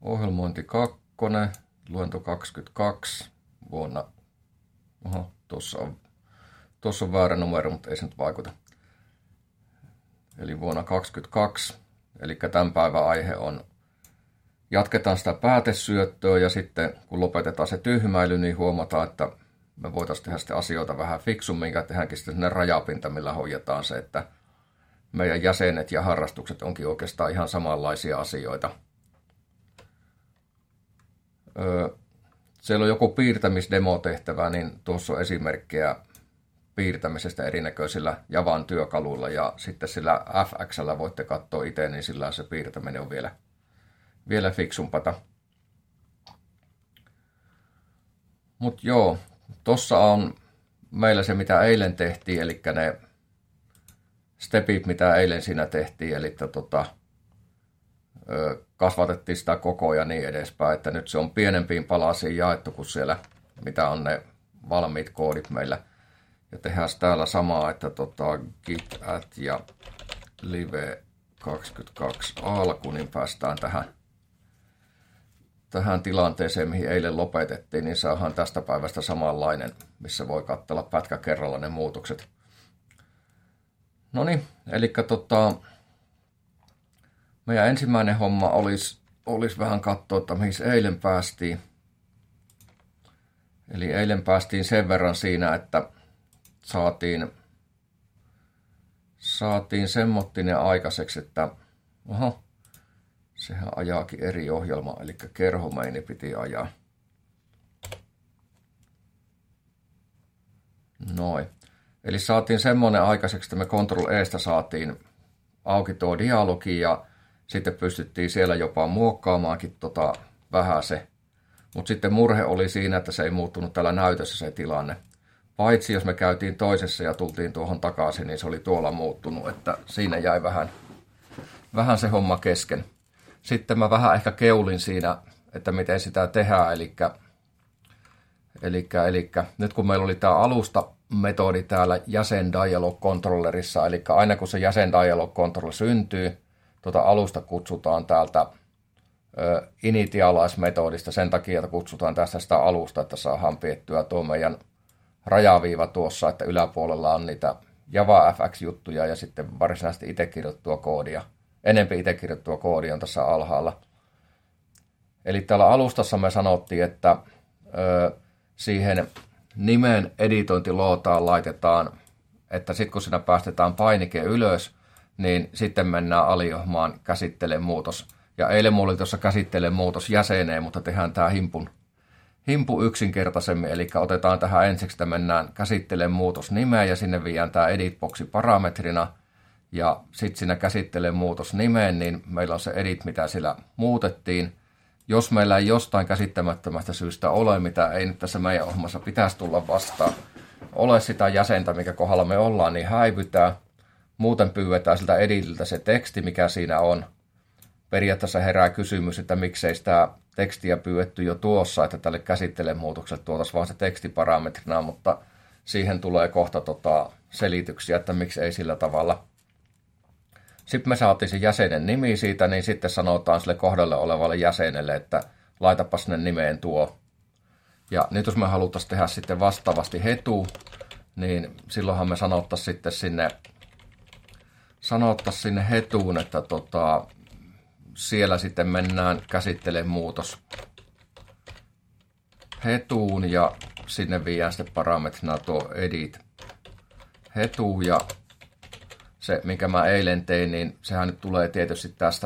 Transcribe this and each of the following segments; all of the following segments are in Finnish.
Ohjelmointi 2, luento 22 vuonna, tuossa on väärä numero, mutta ei se nyt vaikuta. Eli vuonna 2022, eli tämän päivän aihe on, jatketaan sitä päätesyöttöä ja sitten kun lopetetaan se tyhmäily, niin huomataan, että me voitaisiin tehdä sitten asioita vähän fiksummin ja tehdäänkin sitten sellainen rajapinta, millä hoidetaan se, että meidän jäsenet ja harrastukset onkin oikeastaan ihan samanlaisia asioita. Siellä on joku piirtämisdemo-tehtävä, niin tuossa on esimerkkejä piirtämisestä erinäköisillä Javan työkaluilla ja sitten sillä FX:llä voitte katsoa itse, niin sillä se piirtäminen on vielä fiksumpata. Mutta joo, tossa on meillä se mitä eilen tehtiin, eli ne stepit mitä eilen siinä tehtiin, eli kasvatettiin sitä kokoa ja niin edespäin, että nyt se on pienempiin palasiin jaettu kuin siellä, mitä on ne valmiit koodit meillä. Ja tehdään täällä samaa, että git add ja live 22 alku, niin päästään tähän tilanteeseen, mihin eilen lopetettiin, niin saadaan tästä päivästä samanlainen, missä voi katsella pätkä kerralla ne muutokset. Noniin, eli meidän ensimmäinen homma olisi vähän katsoa, että mihin eilen päästiin. Eli eilen päästiin sen verran siinä, että saatiin semmottinen aikaiseksi, että sehän ajaakin eri ohjelma, eli kerhomeini piti ajaa. Noin. Eli saatiin semmoinen aikaiseksi, että me Ctrl-Estä saatiin auki tuo dialogi ja sitten pystyttiin siellä jopa muokkaamaankin vähän se. Mutta sitten murhe oli siinä, että se ei muuttunut täällä näytössä se tilanne. Paitsi jos me käytiin toisessa ja tultiin tuohon takaisin, niin se oli tuolla muuttunut, että siinä jäi vähän se homma kesken. Sitten mä vähän ehkä keulin siinä, että miten sitä tehdään, eli nyt kun meillä oli tämä alusta-metodi täällä jäsen dialog controllerissa, eli aina kun se jäsen dialog controller syntyy, alusta kutsutaan täältä initialize-metodista sen takia, että kutsutaan tästä sitä alusta, että saadaan piettyä tuo meidän rajaviiva tuossa, että yläpuolella on niitä Java FX-juttuja ja sitten varsinaisesti itse kirjoittua koodia. Enempi itse kirjoittua koodia on tässä alhaalla. Eli täällä alustassa me sanottiin, että siihen nimen editointilootaan laitetaan, että sitten kun siinä päästetään painike ylös, niin sitten mennään aliohmaan käsittele muutos. Ja eilen mulla oli tuossa käsittele muutos jäseneen, mutta tehdään tämä himpu yksinkertaisemmin, eli otetaan tähän ensiksi, että mennään käsittelemään muutos nimeä ja sinne viedään tämä edit-boksi parametrina ja sitten siinä käsittelemään muutos nimeen, niin meillä on se edit, mitä sillä muutettiin. Jos meillä ei jostain käsittämättömästä syystä ole, mitä ei nyt tässä meidän ohjelmassa pitäisi tulla vastaan, ole sitä jäsentä, mikä kohdalla me ollaan, niin häivytään. Muuten pyydetään siltä editiltä se teksti, mikä siinä on. Periaatteessa herää kysymys, että miksei sitä tekstiä pyydetty jo tuossa, että tälle käsittelemuutokselle tuotaisiin vaan se tekstiparametrina, mutta siihen tulee kohta selityksiä, että miksi ei sillä tavalla. Sitten me saatiin se jäsenen nimi siitä, niin sitten sanotaan sille kohdalle olevalle jäsenelle, että laitapa sinne nimeen tuo. Ja nyt jos me haluttaisiin tehdä sitten vastaavasti hetu, niin silloinhan me sanottaisiin sitten sinne hetuun, että siellä sitten mennään käsittelemään muutos hetuun ja sinne viedään sitten parametrina tuo edit hetu ja se, minkä mä eilen tein, niin sehän nyt tulee tietysti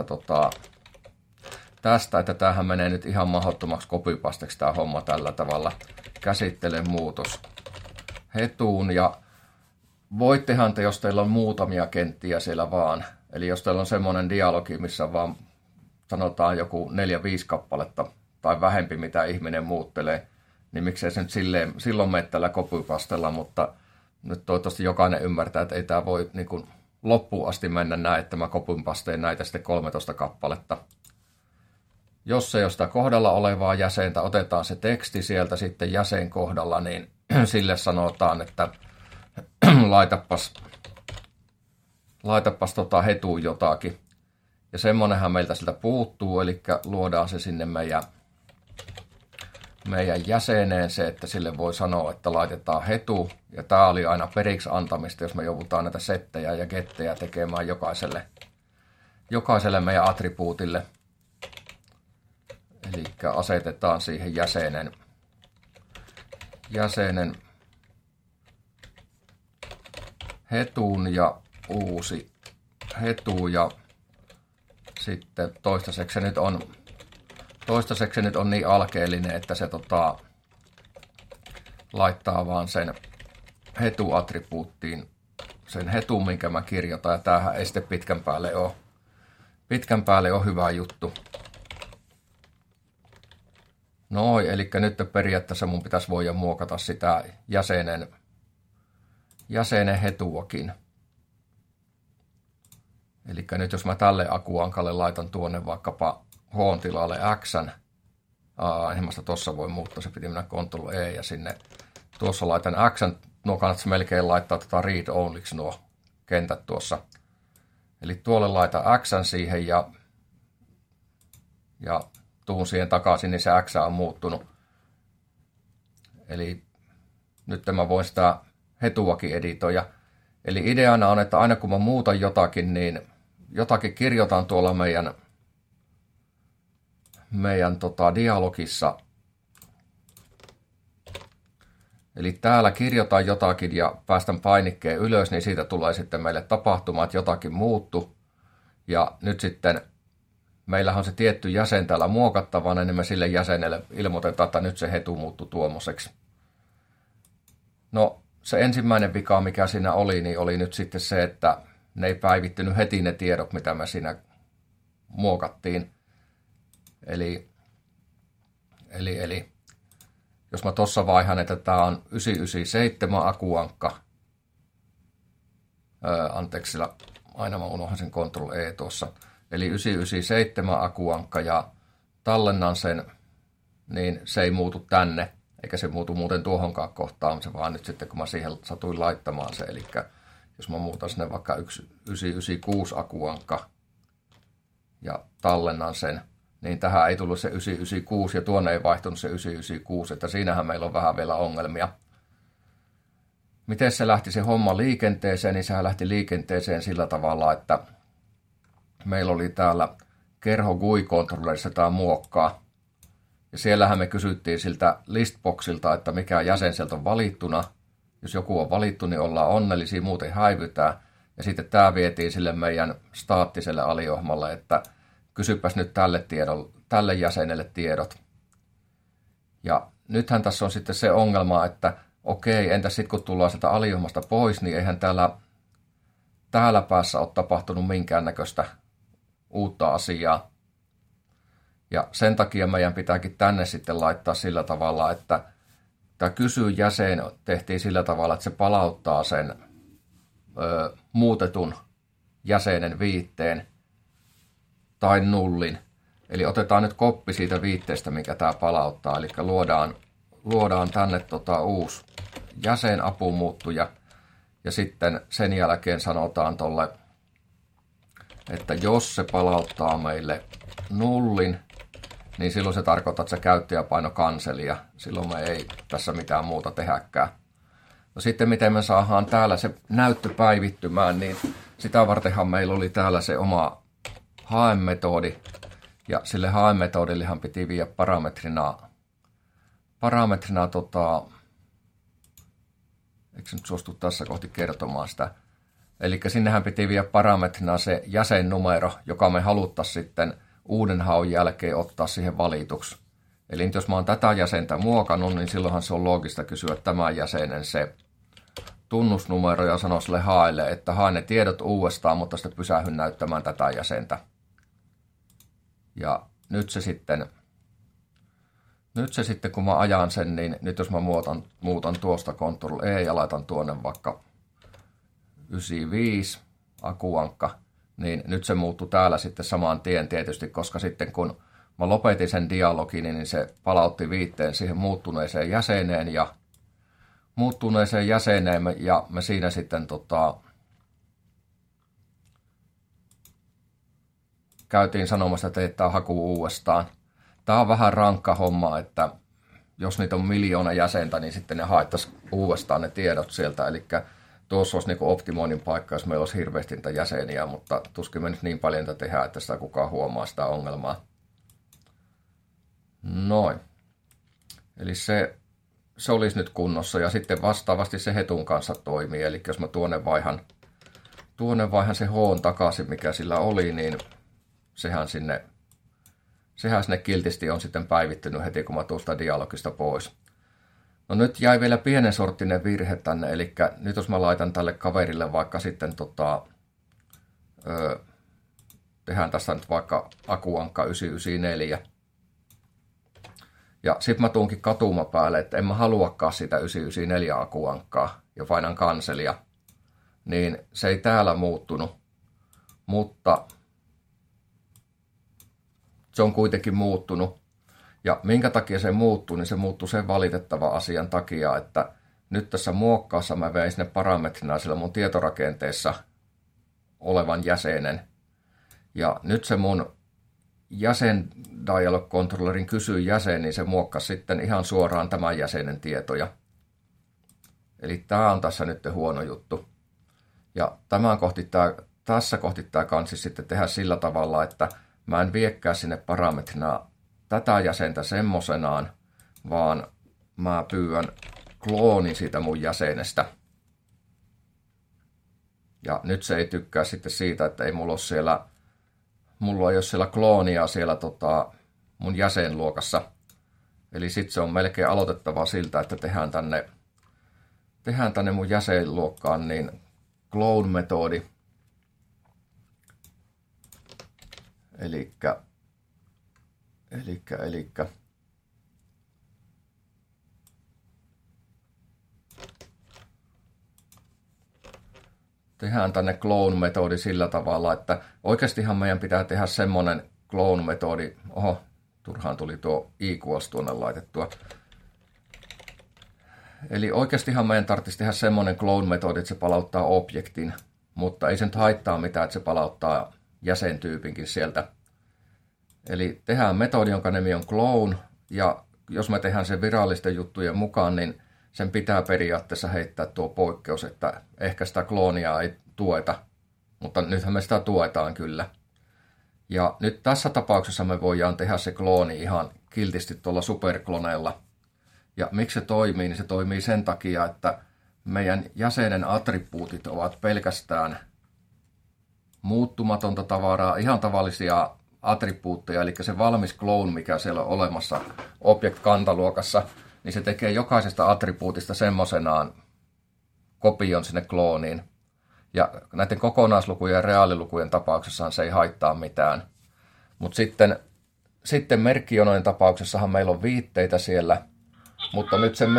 tästä, että tämähän menee nyt ihan mahdottomaksi copypasteksi tämä homma tällä tavalla. Käsittele muutos hetuun ja voittehan te, jos teillä on muutamia kenttiä siellä vaan. Eli jos teillä on semmoinen dialogi, missä vaan sanotaan joku 4-5 kappaletta tai vähempi, mitä ihminen muuttelee, niin miksei se nyt silloin mene tällä copypastella, mutta nyt toivottavasti jokainen ymmärtää, että ei tämä voi niin kuin loppuun asti mennä näin, että mä copypasteen näitä sitten 13 kappaletta. Jos ei ole sitä kohdalla olevaa jäsentä, otetaan se teksti sieltä sitten jäsen kohdalla, niin sille sanotaan, että laitapas hetuun jotakin. Ja semmonenhan meiltä siltä puuttuu, eli luodaan se sinne meidän jäseneen se, että sille voi sanoa, että laitetaan hetu. Ja tää oli aina periksi antamista, jos me joudutaan näitä settejä ja gettejä tekemään jokaiselle meidän attribuutille. Eli asetetaan siihen jäsenen hetun ja uusi hetu ja sitten toistaiseksi se nyt on niin alkeellinen, että se laittaa vaan sen hetu-attribuuttiin sen hetun, minkä mä kirjoitan, ja tämähän ei sitten pitkän päälle ole hyvä juttu. Noin, eli nyt periaatteessa mun pitäisi voida muokata sitä jäsenen hetuakin. Eli nyt jos mä tälle akuankalle laitan tuonne vaikkapa H-tilalle X:n, enemmän tossa voi muuttaa, se piti mennä Ctrl E ja sinne. Tuossa laitan X:n, nuo kannattaisi melkein laittaa read onlyksi nuo kentät tuossa. Eli tuolle laitan X:n siihen ja tuun siihen takaisin, niin se X on muuttunut. Eli nyt mä voin sitä hetuakin editoida. Eli ideana on, että aina kun mä muutan jotakin, niin jotakin kirjoitan tuolla meidän dialogissa. Eli täällä kirjoitan jotakin ja päästän painikkeen ylös, niin siitä tulee sitten meille tapahtuma, että jotakin muuttu. Ja nyt sitten meillähän on se tietty jäsen täällä muokattavana, niin me sille jäsenelle ilmoitetaan, että nyt se hetu muuttui tuommoiseksi. No, se ensimmäinen vika, mikä siinä oli, niin oli nyt sitten se, että ne ei päivittynyt heti ne tiedot, mitä me siinä muokattiin. Eli jos mä tossa vaihan, että tää on 997 akuankka, anteeksi, sillä aina mä unohan sen Ctrl E tuossa, eli 997 akuankka ja tallennan sen, niin se ei muutu tänne, eikä se muutu muuten tuohonkaan kohtaan, se vaan nyt sitten kun mä siihen satuin laittamaan se, eli jos mä muutan sinne vaikka 996 akuankka ja tallennan sen, niin tähän ei tullut se 996 ja tuonne ei vaihtunut se 996, että siinähän meillä on vähän vielä ongelmia. Miten se lähti se homma liikenteeseen, niin sehän lähti liikenteeseen sillä tavalla, että meillä oli täällä kerho GUI-kontrollerissa tämä muokkaa. Ja siellähän me kysyttiin siltä listboxilta, että mikä jäsen sieltä on valittuna. Jos joku on valittu, niin ollaan onnellisia, muuten häivytään. Ja sitten tämä vietiin sille meidän staattiselle aliohmalle, että kysypäs nyt tälle jäsenelle tiedot. Ja nythän tässä on sitten se ongelma, että okei, entäs sitten kun tullaan sieltä aliohmasta pois, niin eihän täällä päässä ole tapahtunut minkäännäköistä uutta asiaa. Ja sen takia meidän pitääkin tänne sitten laittaa sillä tavalla, että tämä kysy jäsen tehtiin sillä tavalla, että se palauttaa sen muutetun jäsenen viitteen tai nullin. Eli otetaan nyt koppi siitä viitteestä, mikä tämä palauttaa. Eli luodaan tänne uusi jäsenapumuuttuja. Ja sitten sen jälkeen sanotaan tolle, että jos se palauttaa meille nullin, niin silloin se tarkoittaa, että se käyttäjä paino kanselia. Silloin me ei tässä mitään muuta tehäkään. No sitten miten me saadaan täällä se näyttö päivittymään, niin sitä vartenhan meillä oli täällä se oma haemetodi. Ja sille haemetodillehan piti viedä parametrina eikö se nyt suostu tässä kohti kertomaan sitä. Eli sinnehän piti viedä parametrina se jäsennumero, joka me haluttaisiin sitten uuden haun jälkeen ottaa siihen valituksi. Eli jos mä oon tätä jäsentä muokannut, niin silloinhan se on loogista kysyä tämän jäsenen se tunnusnumero ja sanoa sille haelle, että hae ne tiedot uudestaan, mutta sitten pysähy näyttämään tätä jäsentä. Ja nyt se sitten kun mä ajan sen, niin nyt jos mä muutan tuosta Ctrl E ja laitan tuonne vaikka 95 akuankka, niin nyt se muuttui täällä sitten saman tien tietysti, koska sitten kun mä lopetin sen dialogin, niin se palautti viitteen siihen muuttuneeseen jäseneen ja me siinä sitten käytiin sanomassa, että teetään haku uudestaan. Tämä on vähän rankka homma, että jos niitä on 1 000 000 jäsentä, niin sitten ne haettaisiin uudestaan ne tiedot sieltä. Eli tuossa olisi niin optimoinnin paikka, jos meillä olisi hirveästi niitä jäseniä, mutta tuskin me nyt niin paljon niitä tehdään, että sitä kukaan huomaa sitä ongelmaa. Noin. Eli se olisi nyt kunnossa ja sitten vastaavasti se hetun kanssa toimii. Eli jos mä tuonne vaihan se H takaisin, mikä sillä oli, niin sehän sinne kiltisti on sitten päivittynyt heti, kun mä tuun sitä dialogista pois. No nyt jäi vielä pienen sorttinen virhe tänne, eli nyt jos mä laitan tälle kaverille vaikka sitten tehdään tässä nyt vaikka Akuankka 994. Ja sitten mä tuunkin katuma päälle, että en mä haluakaan sitä 994 Akuankkaa ja painan kanselia. Niin se ei täällä muuttunut, mutta se on kuitenkin muuttunut. Ja minkä takia se muuttui, niin se muuttui sen valitettava asian takia, että nyt tässä muokkaassa mä vein sinne parametrina sillä mun tietorakenteessa olevan jäsenen. Ja nyt se mun jäsen dialog controllerin kysy jäsen, niin se muokkasi sitten ihan suoraan tämän jäsenen tietoja. Eli tää on tässä nyt huono juttu. Ja tässä kohti tämä kansi sitten tehdä sillä tavalla, että mä en viekää sinne parametrina tätä jäsentä semmosenaan, vaan mä pyydän kloonin siitä mun jäsenestä. Ja nyt se ei tykkää sitten siitä, että ei mulla ei ole siellä kloonia siellä mun jäsenluokassa. Eli sitten se on melkein aloitettava siltä, että tehdään tänne mun jäsenluokkaan niin clone-metodi. Elikkä tehdään tänne clone-metodi sillä tavalla, että oikeastihan meidän pitää tehdä semmonen clone-metodi. Oho, turhaan tuli tuo equals tuonne laitettua. Eli oikeastihan meidän tarvitsisi tehdä semmonen clone-metodi, että se palauttaa objektin, mutta ei se nyt haittaa mitään, että se palauttaa jäsentyypinkin sieltä. Eli tehdään metodi, jonka nimi on clone, ja jos me tehdään sen virallisten juttujen mukaan, niin sen pitää periaatteessa heittää tuo poikkeus, että ehkä sitä kloonia ei tueta, mutta nythän me sitä tuetaan kyllä. Ja nyt tässä tapauksessa me voidaan tehdä se klooni ihan kiltisti tuolla superkloneella. Ja miksi se toimii, niin se toimii sen takia, että meidän jäsenen attribuutit ovat pelkästään muuttumatonta tavaraa, ihan tavallisia attribuutteja, eli se valmis clone, mikä siellä on olemassa object-kantaluokassa, niin se tekee jokaisesta attribuutista semmoisenaan kopion sinne klooniin. Ja näiden kokonaislukujen ja reaalilukujen tapauksessahan se ei haittaa mitään. Mutta sitten merkkijonojen tapauksessahan meillä on viitteitä siellä, mutta nyt sen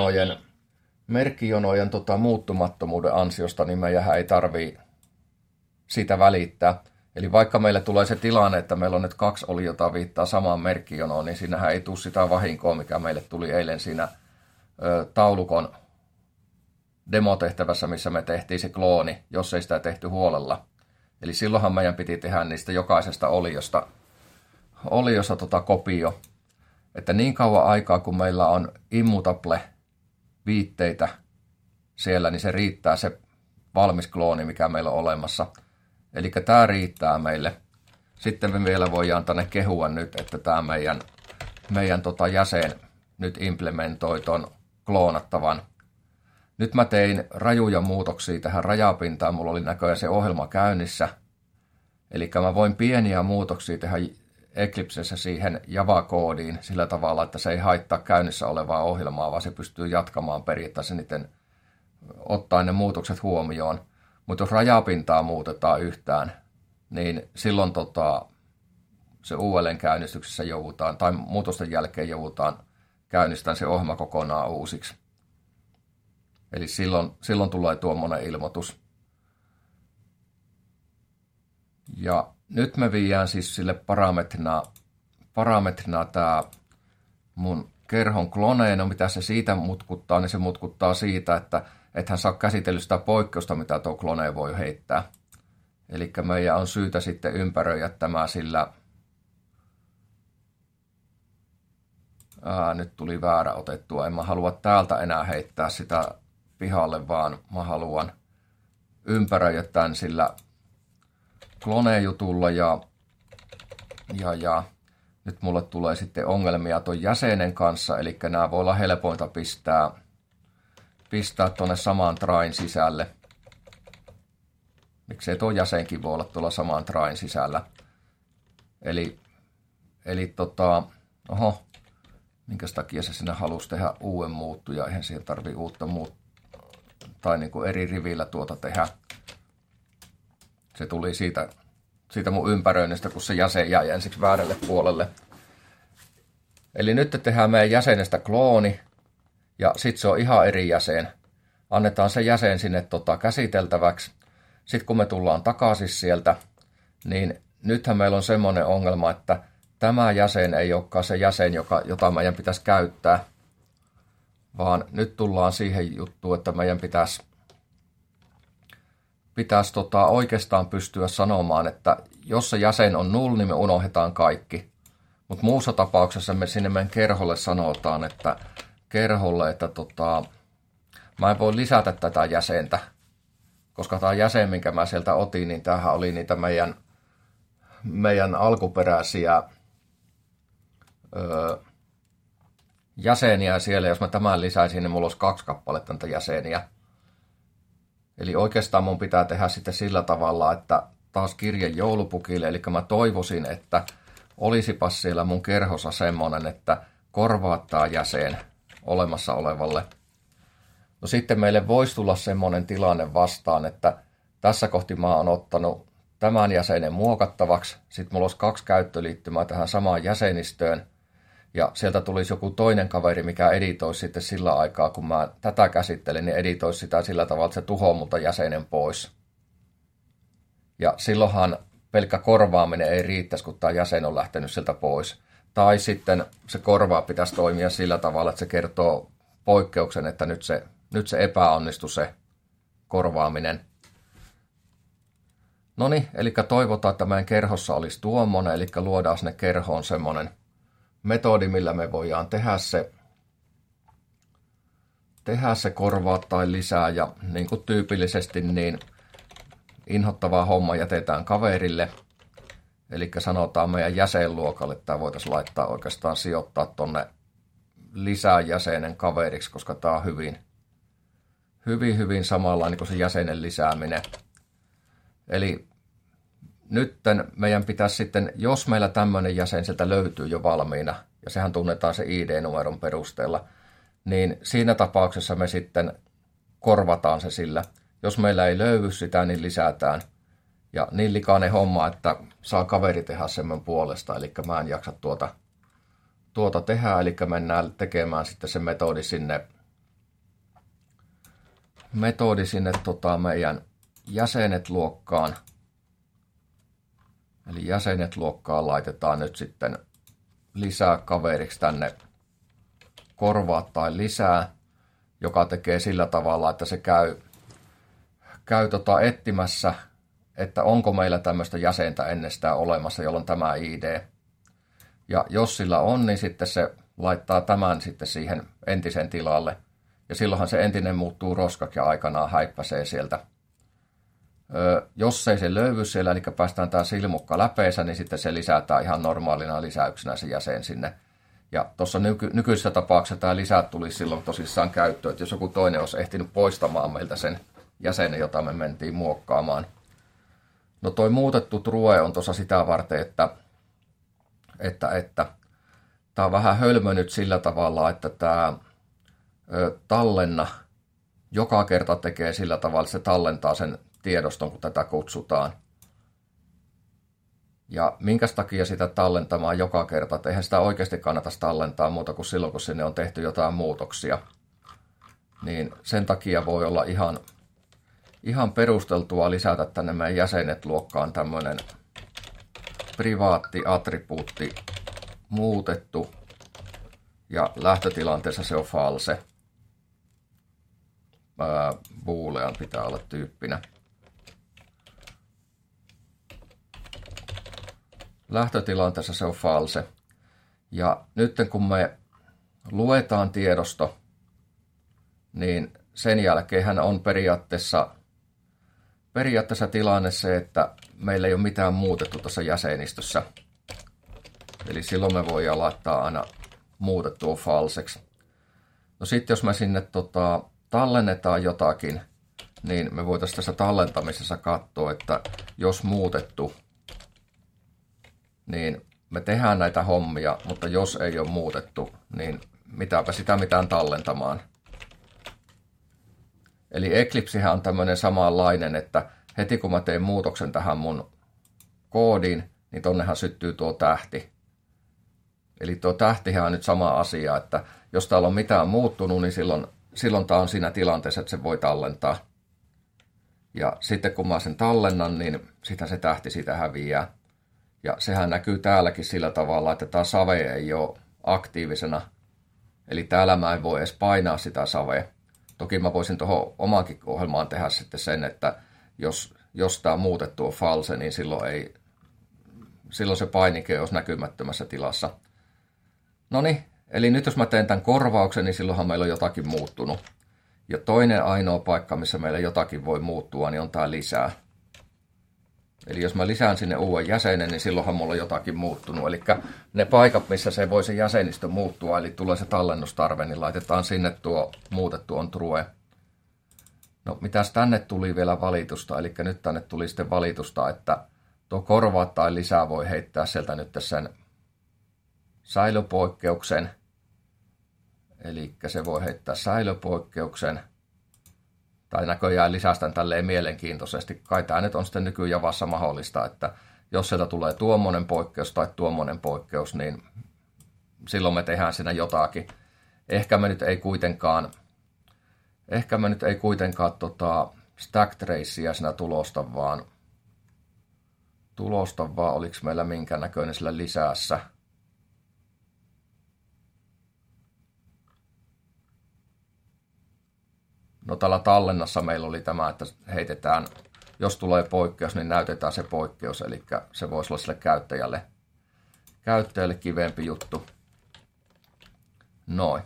merkkijonojen muuttumattomuuden ansiosta niin meidän ei tarvitse siitä välittää. Eli vaikka meille tulee se tilanne, että meillä on nyt 2 oliota viittaa samaan merkkijonoon, niin siinähän ei tule sitä vahinkoa, mikä meille tuli eilen siinä taulukon demotehtävässä, missä me tehtiin se klooni, jos ei sitä tehty huolella. Eli silloinhan meidän piti tehdä niistä jokaisesta oliosta kopio. Että niin kauan aikaa, kun meillä on immutable viitteitä siellä, niin se riittää se valmis klooni, mikä meillä on olemassa. Eli tämä riittää meille. Sitten me vielä voidaan tänne kehua nyt, että tämä meidän jäsen nyt implementoi ton kloonattavan. Nyt mä tein rajuja muutoksia tähän rajapintaan. Mulla oli näköjään se ohjelma käynnissä. Eli mä voin pieniä muutoksia tehdä Eclipsessä siihen Java-koodiin sillä tavalla, että se ei haittaa käynnissä olevaa ohjelmaa, vaan se pystyy jatkamaan periaatteessa niiden ottaen ne muutokset huomioon. Mutta jos rajapintaa muutetaan yhtään, niin silloin se uudelleen käynnistyksessä joudutaan, tai muutosten jälkeen joudutaan käynnistämään se ohjelma kokonaan uusiksi. Eli silloin tulee tuommoinen ilmoitus. Ja nyt me viedään siis sille parametrina tämä mun kerhon kloneen, no mitä se siitä mutkuttaa, niin se mutkuttaa siitä, että hän saa käsitellä sitä poikkeusta, mitä tuo klone voi heittää. Eli meidän on syytä sitten ympäröidä tämä sillä... Nyt tuli väärä otettua. En mä halua täältä enää heittää sitä pihalle, vaan mä haluan ympäröidä tämän sillä Clone-jutulla ja nyt mulle tulee sitten ongelmia tuon jäsenen kanssa, eli nämä voi olla helpointa pistää tuonne samaan train sisälle. Miksei tuo jäsenkin voi olla tuolla samaan train sisällä. Eli oho, minkäs takia se sinne halusi tehdä uuden muuttuja, eihän siihen tarvitse uutta tai niin kuin eri rivillä tuota tehdä. Se tuli siitä mun ympäröinnistä, kun se jäsen jäi ensiksi väärälle puolelle. Eli nyt tehdään meidän jäsenestä klooni, ja sitten se on ihan eri jäsen. Annetaan se jäsen sinne käsiteltäväksi. Sitten kun me tullaan takaisin sieltä, niin nythän meillä on semmoinen ongelma, että tämä jäsen ei olekaan se jäsen, jota meidän pitäisi käyttää, vaan nyt tullaan siihen juttuun, että meidän pitäisi oikeastaan pystyä sanomaan, että jos se jäsen on null, niin me unohdetaan kaikki. Mutta muussa tapauksessa me sinne meidän kerholle sanotaan, että mä en voi lisätä tätä jäsentä, koska tämä jäsen, minkä mä sieltä otin, niin tämähän oli niitä meidän alkuperäisiä jäseniä siellä. Jos mä tämän lisäisin, niin mulla olisi 2 kappaletta näitä jäseniä. Eli oikeastaan mun pitää tehdä sitten sillä tavalla, että taas kirje joulupukille, eli mä toivoisin, että olisipas siellä mun kerhossa semmonen, että korvaa tää jäsen olemassa olevalle. No sitten meille voisi tulla semmoinen tilanne vastaan, että tässä kohti mä oon ottanut tämän jäsenen muokattavaksi, sitten mulla olisi 2 käyttöliittymää tähän samaan jäsenistöön, ja sieltä tulisi joku toinen kaveri, mikä editoisi sitten sillä aikaa, kun mä tätä käsittelin, niin editoisi sitä sillä tavalla, että se tuhoaa multa jäsenen pois. Ja silloinhan pelkkä korvaaminen ei riittäisi, kun tämä jäsen on lähtenyt sieltä pois. Tai sitten se korvaa pitäisi toimia sillä tavalla, että se kertoo poikkeuksen, että nyt se epäonnistui se korvaaminen. Noniin, eli toivotaan, että meidän kerhossa olisi tuommoinen, eli luodaan sinne kerhoon semmoinen metodi, millä me voidaan tehdä se korvaa tai lisää, ja niin kuin tyypillisesti niin inhottavaa homma jätetään kaverille, eli sanotaan meidän jäsenluokalle, että tämä voitaisiin laittaa oikeastaan sijoittaa tonne lisää jäsenen kaveriksi, koska tämä on hyvin samanlainen kuin se jäsenen lisääminen. Eli nyt meidän pitäisi sitten, jos meillä tämmöinen jäsen sieltä löytyy jo valmiina, ja sehän tunnetaan se ID-numeron perusteella, niin siinä tapauksessa me sitten korvataan se sillä. Jos meillä ei löydy sitä, niin lisätään. Ja niin likainen homma, että saa kaveri tehdä sen puolesta, eli mä en jaksa tuota tehdä, eli mennään tekemään sitten se metodi sinne meidän jäsenet luokkaan. Eli jäsenet luokkaan laitetaan nyt sitten lisää kaveriksi tänne korvaa tai lisää, joka tekee sillä tavalla, että se käy etsimässä, että onko meillä tämmöistä jäsentä ennestään olemassa, jolloin tämä ID. Ja jos sillä on, niin sitten se laittaa tämän sitten siihen entisen tilalle. Ja silloinhan se entinen muuttuu roskaksi ja aikanaan häippäsee sieltä. Jos ei se löydy siellä, eli päästään tämä silmukka läpeensä, niin sitten se lisätään ihan normaalina lisäyksenä se jäsen sinne. Ja tuossa nykyisessä tapauksessa tämä lisät tulisi silloin tosissaan käyttöön, että jos joku toinen olisi ehtinyt poistamaan meiltä sen jäsenen, jota me mentiin muokkaamaan. No toi muutettu true on tuossa sitä varten, että tämä on vähän hölmönyt sillä tavalla, että tämä tallenna joka kerta tekee sillä tavalla, että se tallentaa sen tiedoston, kun tätä kutsutaan. Ja minkäs takia sitä tallentamaan joka kerta, että eihän sitä oikeasti kannata tallentaa muuta kuin silloin, kun sinne on tehty jotain muutoksia. Niin sen takia voi olla ihan perusteltua lisätä tänne meidän jäsenet luokkaan tämmöinen privaatti attribuutti muutettu. Ja lähtötilanteessa se on false. Boolean pitää olla tyyppinä. lähtötilanteessa se on false. Ja nyt kun me luetaan tiedosto, niin sen jälkeen on periaatteessa tilanne se, että meillä ei ole mitään muutettu tuossa jäsenistössä. Eli silloin me voidaan laittaa aina muutettua falseksi. No sitten jos me sinne tallennetaan jotakin, niin me voitaisiin tässä tallentamisessa katsoa, että jos muutettu, niin me tehdään näitä hommia, mutta jos ei ole muutettu, niin mitäpä sitä mitään tallentamaan. Eli Eclipsehän on tämmöinen samanlainen, että heti kun mä teen muutoksen tähän mun koodiin, niin tonnehan syttyy tuo tähti. Eli tuo tähtihän on nyt sama asia, että jos täällä on mitään muuttunut, niin silloin tää on siinä tilanteessa, että se voi tallentaa. Ja sitten kun mä sen tallennan, niin sitä se tähti siitä häviää. Ja sehän näkyy täälläkin sillä tavalla, että tämä save ei ole aktiivisena. Eli täällä mä en voi edes painaa sitä savea. Toki mä voisin tuohon omaankin ohjelmaan tehdä sitten sen, että jos tämä muutettu on false, niin silloin se painike olisi näkymättömässä tilassa. Noniin, eli nyt jos mä teen tämän korvauksen, niin silloinhan meillä on jotakin muuttunut. Ja toinen ainoa paikka, missä meillä jotakin voi muuttua, niin on tämä lisää. Eli jos mä lisään sinne uuden jäsenen, niin silloinhan mulla on jotakin muuttunut. Eli ne paikat, missä se voi se jäsenistö muuttua, eli tulee se tallennustarve, niin laitetaan sinne tuo muutettu on true. No mitäs tänne tuli vielä valitusta, eli nyt tänne tuli sitten valitusta, että tuo korvaa tai lisää voi heittää sieltä nyt sen säilöpoikkeuksen. Eli se voi heittää säilöpoikkeuksen. Tai näköjään lisästän tälleen mielenkiintoisesti. Kai tämä nyt on sitten nykyjavassa mahdollista, että jos sieltä tulee tuommoinen poikkeus tai tuommoinen poikkeus, niin silloin me tehdään siinä jotakin. Ehkä me nyt ei kuitenkaan stack tracea siinä tulosta, vaan oliko meillä minkä näköinen sillä lisässä. No tällä tallennassa meillä oli tämä, että heitetään, jos tulee poikkeus, niin näytetään se poikkeus, eli se voisi olla sille käyttäjälle kivempi juttu. Noin.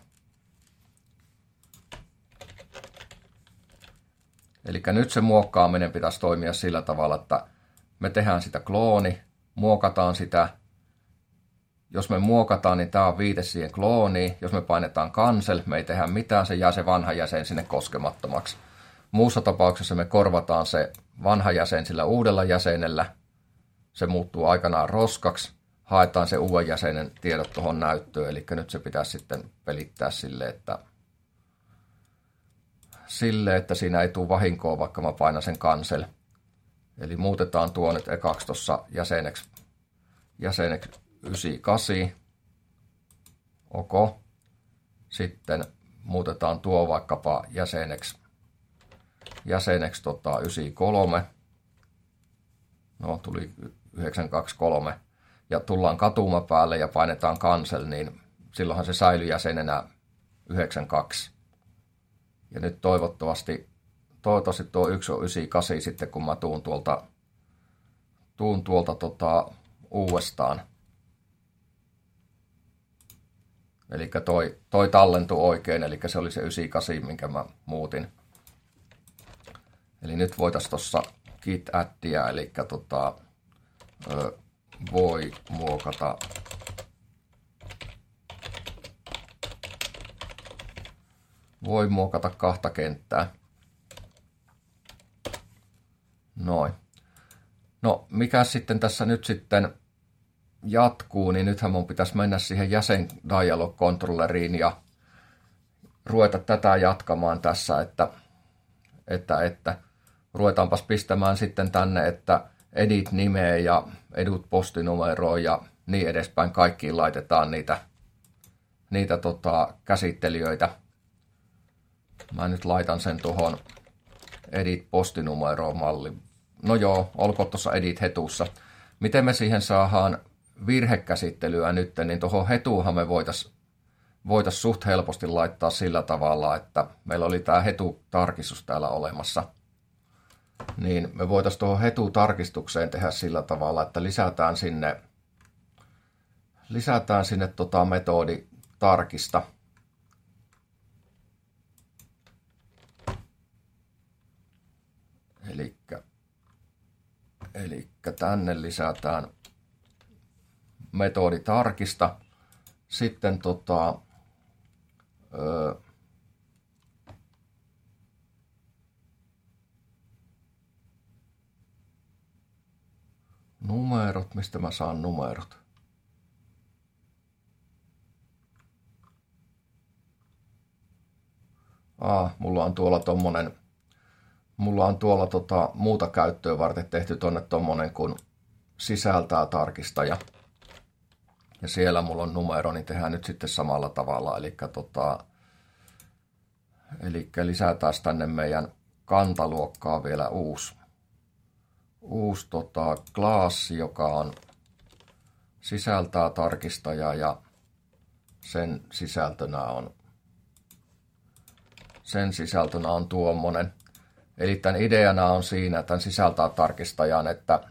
Eli nyt se muokkaaminen pitäisi toimia sillä tavalla, että me tehdään sitä klooni, muokataan sitä. Jos me muokataan, niin tämä on viite siihen klooniin. Jos me painetaan cancel, me ei tehdä mitään, se jää se vanha jäsen sinne koskemattomaksi. Muussa tapauksessa me korvataan se vanha jäsen sillä uudella jäsenellä. Se muuttuu aikanaan roskaksi. Haetaan se uuden jäsenen tiedot tuohon näyttöön. Eli nyt se pitäisi sitten pelittää sille, että siinä ei tule vahinkoa, vaikka mä painan sen cancel. Eli muutetaan tuo nyt ekaksi tuossa jäseneksi 98. Ok. Sitten muutetaan tuo vaikkapa jäseneksi 93. No, tuli 923. Ja tullaan katuma päälle ja painetaan cancel, niin silloinhan se säilyy jäsenenä 92. Ja nyt toivottavasti tuo 1 on 98 sitten, kun mä tuun tuolta uudestaan. Eli toi tallentui oikein, eli se oli se 98, minkä mä muutin. Eli nyt voitaisiin tuossa git addia, eli voi muokata kahta kenttää. Noin. No, mikä sitten tässä nyt sitten jatkuu, niin nythän mun pitäisi mennä siihen jäsen dialog controlleriin ja ruveta tätä jatkamaan tässä, että ruvetaanpas pistämään sitten tänne, että edit nimeä ja edit postinumeroa ja niin edespäin. Kaikkiin laitetaan niitä käsittelijöitä. Mä nyt laitan sen tuohon edit postinumeroon malliin. No joo, olkoon tuossa edit hetussa. Miten me siihen saadaan virhekäsittelyä nyt, niin tuohon hetuuhan me voitaisiin suht helposti laittaa sillä tavalla, että meillä oli tämä hetu-tarkistus täällä olemassa. Niin me voitaisiin tuohon hetu-tarkistukseen tehdä sillä tavalla, että lisätään sinne lisätään sinne metodi tarkista. Elikkä tänne lisätään metodi tarkista. Sitten numerot, mistä mä saan numerot? Mulla on tuolla muuta käyttöä varten tehty tonne tommonen kuin sisältää tarkistaja. Ja siellä mulla on numero, niin tehdään nyt sitten samalla tavalla. Elikkä lisätään tänne meidän kantaluokkaa vielä uusi klassi, joka on sisältää tarkistaja ja sen sisältönä on tuommoinen. Eli tämän ideana on siinä, tämän sisältää tarkistajan, että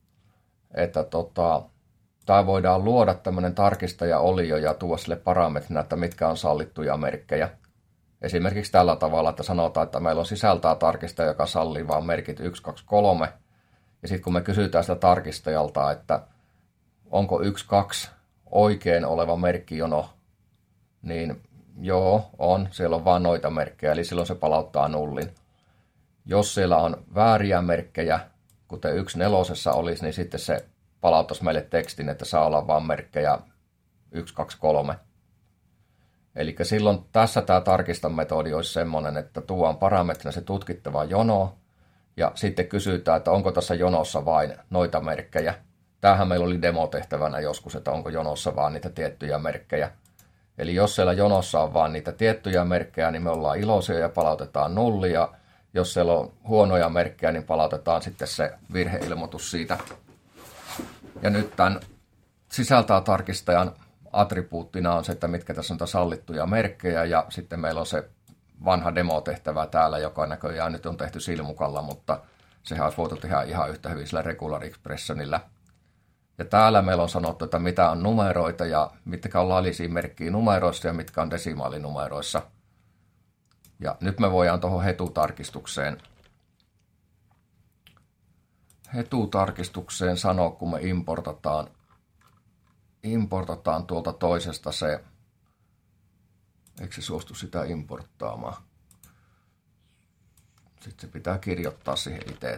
tai voidaan luoda tämmöinen tarkistaja-olio ja tuoda sille parametrina, että mitkä on sallittuja merkkejä. Esimerkiksi tällä tavalla, että sanotaan, että meillä on sisältää tarkistaja, joka sallii vaan merkit 1, 2, 3. Ja sitten kun me kysytään sitä tarkistajalta, että onko 1, 2 oikein oleva merkkijono, niin joo, on. Siellä on vaan noita merkkejä, eli silloin se palauttaa nullin. Jos siellä on vääriä merkkejä, kuten 1 nelosessa olisi, niin sitten se palauttaisi meille tekstin, että saa olla vaan merkkejä 1, 2, 3. Eli silloin tässä tämä tarkista-metodi olisi semmoinen, että tuodaan parametrina se tutkittava jono, ja sitten kysytään, että onko tässä jonossa vain noita merkkejä. Tämähän meillä oli demotehtävänä joskus, että onko jonossa vaan niitä tiettyjä merkkejä. Eli jos siellä jonossa on vaan niitä tiettyjä merkkejä, niin me ollaan iloisia ja palautetaan nulli, ja jos siellä on huonoja merkkejä, niin palautetaan sitten se virheilmoitus siitä. Ja nyt tämän sisältää tarkistajan attribuuttina on se, että mitkä tässä on sallittuja merkkejä, ja sitten meillä on se vanha demotehtävä täällä, joka näköjään nyt on tehty silmukalla, mutta sehän olisi voitu tehdä ihan yhtä hyvin sillä regular expressionilla. Ja täällä meillä on sanottu, että mitä on numeroita ja mitkä on laillisia merkkiä numeroissa ja mitkä on desimaalinumeroissa. Ja nyt me voidaan tuohon hetutarkistukseen sanoa, kun me importataan tuolta toisesta se, eikö se suostu sitä importtaamaan? Sitten se pitää kirjoittaa siihen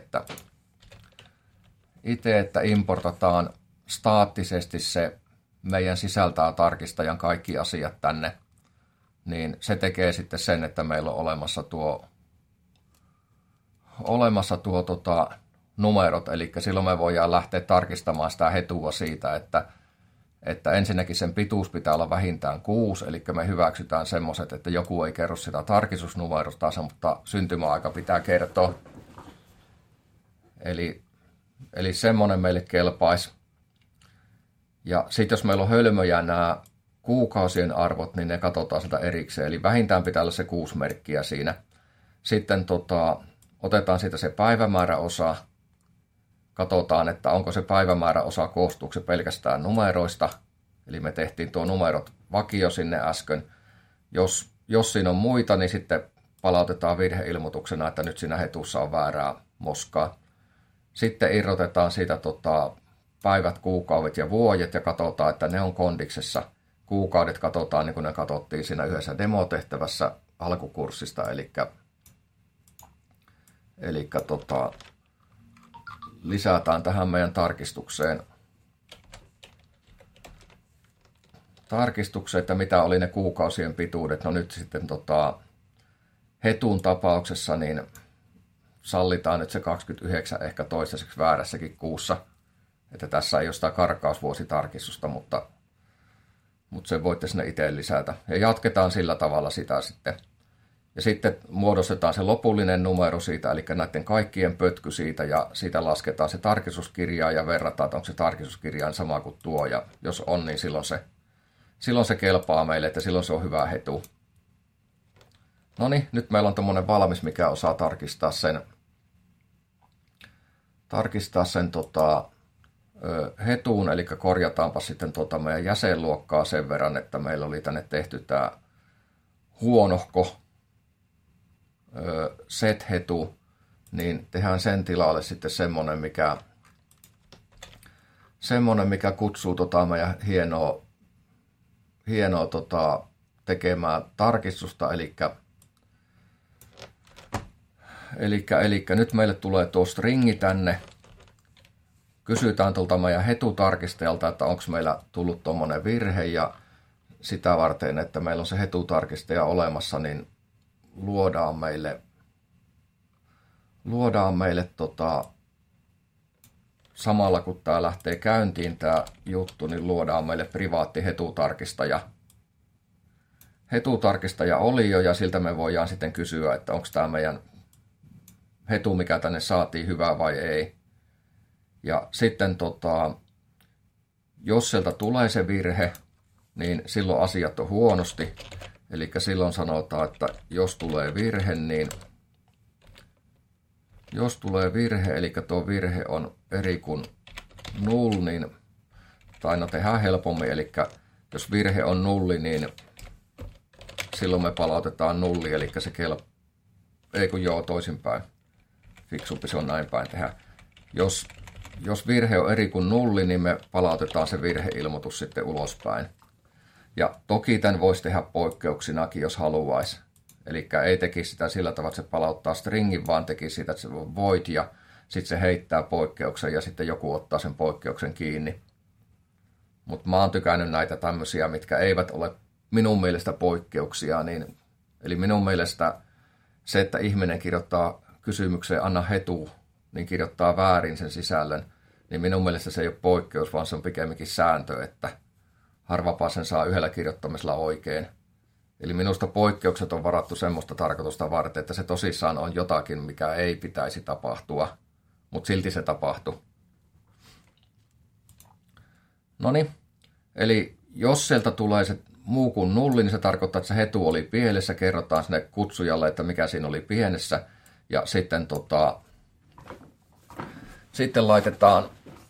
itse, että importataan staattisesti se meidän sisältää tarkistajan kaikki asiat tänne, niin se tekee sitten sen, että meillä on olemassa tuo numerot, eli silloin me voidaan lähteä tarkistamaan sitä hetua siitä, että ensinnäkin sen pituus pitää olla vähintään 6, eli me hyväksytään semmoiset, että joku ei kerro sitä tarkistusnumerosta, mutta syntymäaika pitää kertoa. Eli semmoinen meille kelpaisi. Ja sitten jos meillä on hölmöjä nämä kuukausien arvot, niin ne katsotaan sieltä erikseen. Eli vähintään pitää olla se 6 merkkiä siinä. Sitten otetaan siitä se päivämääräosa. Katsotaan, että onko se päivämääräosa koostuuko se pelkästään numeroista. Eli me tehtiin tuo numerot vakio sinne äsken. Jos siinä on muita, niin sitten palautetaan virheilmoituksena, että nyt siinä hetussa on väärää moskaa. Sitten irrotetaan siitä päivät, kuukaudet ja vuodet ja katsotaan, että ne on kondiksessa. Kuukaudet katsotaan niin kuin ne katsottiin siinä yhdessä demotehtävässä alkukurssista, eli lisätään tähän meidän tarkistukseen, että mitä oli ne kuukausien pituudet. No nyt sitten hetun tapauksessa niin sallitaan nyt se 29 ehkä toistaiseksi väärässäkin kuussa, että tässä ei ole sitä karkausvuositarkistusta, mutta sen voitte sinne itse lisätä. Ja jatketaan sillä tavalla sitä sitten. Ja sitten muodostetaan se lopullinen numero siitä, eli näiden kaikkien pötky siitä, ja siitä lasketaan se tarkistuskirja ja verrataan, että onko se tarkistuskirjaan sama kuin tuo, ja jos on, niin silloin se kelpaa meille, että silloin se on hyvä hetu. No niin, nyt meillä on tommonen valmis, mikä osaa tarkistaa sen hetuun, eli korjataanpa sitten meidän jäsenluokkaa sen verran, että meillä oli tänne tehty tämä huonohko set-hetu, niin tehdään sen tilalle sitten semmonen, mikä kutsuu meidän hienoa tekemään tarkistusta, eli nyt meille tulee tuo stringi tänne. Kysytään tuolta meidän hetutarkistajalta, että onko meillä tullut tuommoinen virhe, ja sitä varten, että meillä on se hetutarkistaja olemassa, niin luodaan meille samalla kun tämä lähtee käyntiin tämä juttu, niin luodaan meille privaatti hetutarkistaja. Hetutarkistaja oli jo, ja siltä me voidaan sitten kysyä, että onko tämä meidän hetu, mikä tänne saatiin, hyvä vai ei. Ja sitten jos sieltä tulee se virhe, niin silloin asiat on huonosti. Eli silloin sanotaan, että jos tulee virhe, eli tuo virhe on eri kuin null, niin aina tehdään helpommin. Eli jos virhe on nulli, niin silloin me palautetaan nulli, eli se ei kun joo, toisinpäin. Fiksumpi se on näin päin tehdä. Jos virhe on eri kuin nulli, niin me palautetaan se virheilmoitus sitten ulospäin. Ja toki tämän voisi tehdä poikkeuksinakin, jos haluaisi. Eli ei tekisi sitä sillä tavalla, että se palauttaa stringin, vaan tekisi sitä, että se on void ja sitten se heittää poikkeuksen ja sitten joku ottaa sen poikkeuksen kiinni. Mutta mä oon tykännyt näitä tämmöisiä, mitkä eivät ole minun mielestä poikkeuksia. Eli minun mielestä se, että ihminen kirjoittaa kysymykseen anna hetu, niin kirjoittaa väärin sen sisällön, niin minun mielestä se ei ole poikkeus, vaan se on pikemminkin sääntö, että harvapa sen saa yhdellä kirjoittamisella oikein. Eli minusta poikkeukset on varattu semmoista tarkoitusta varten, että se tosissaan on jotakin, mikä ei pitäisi tapahtua, mutta silti se tapahtuu. Noniin, eli jos sieltä tulee se muu kuin nulli, niin se tarkoittaa, että se hetu oli pielessä, kerrotaan sinne kutsujalle, että mikä siinä oli pienessä, ja sitten laitetaan,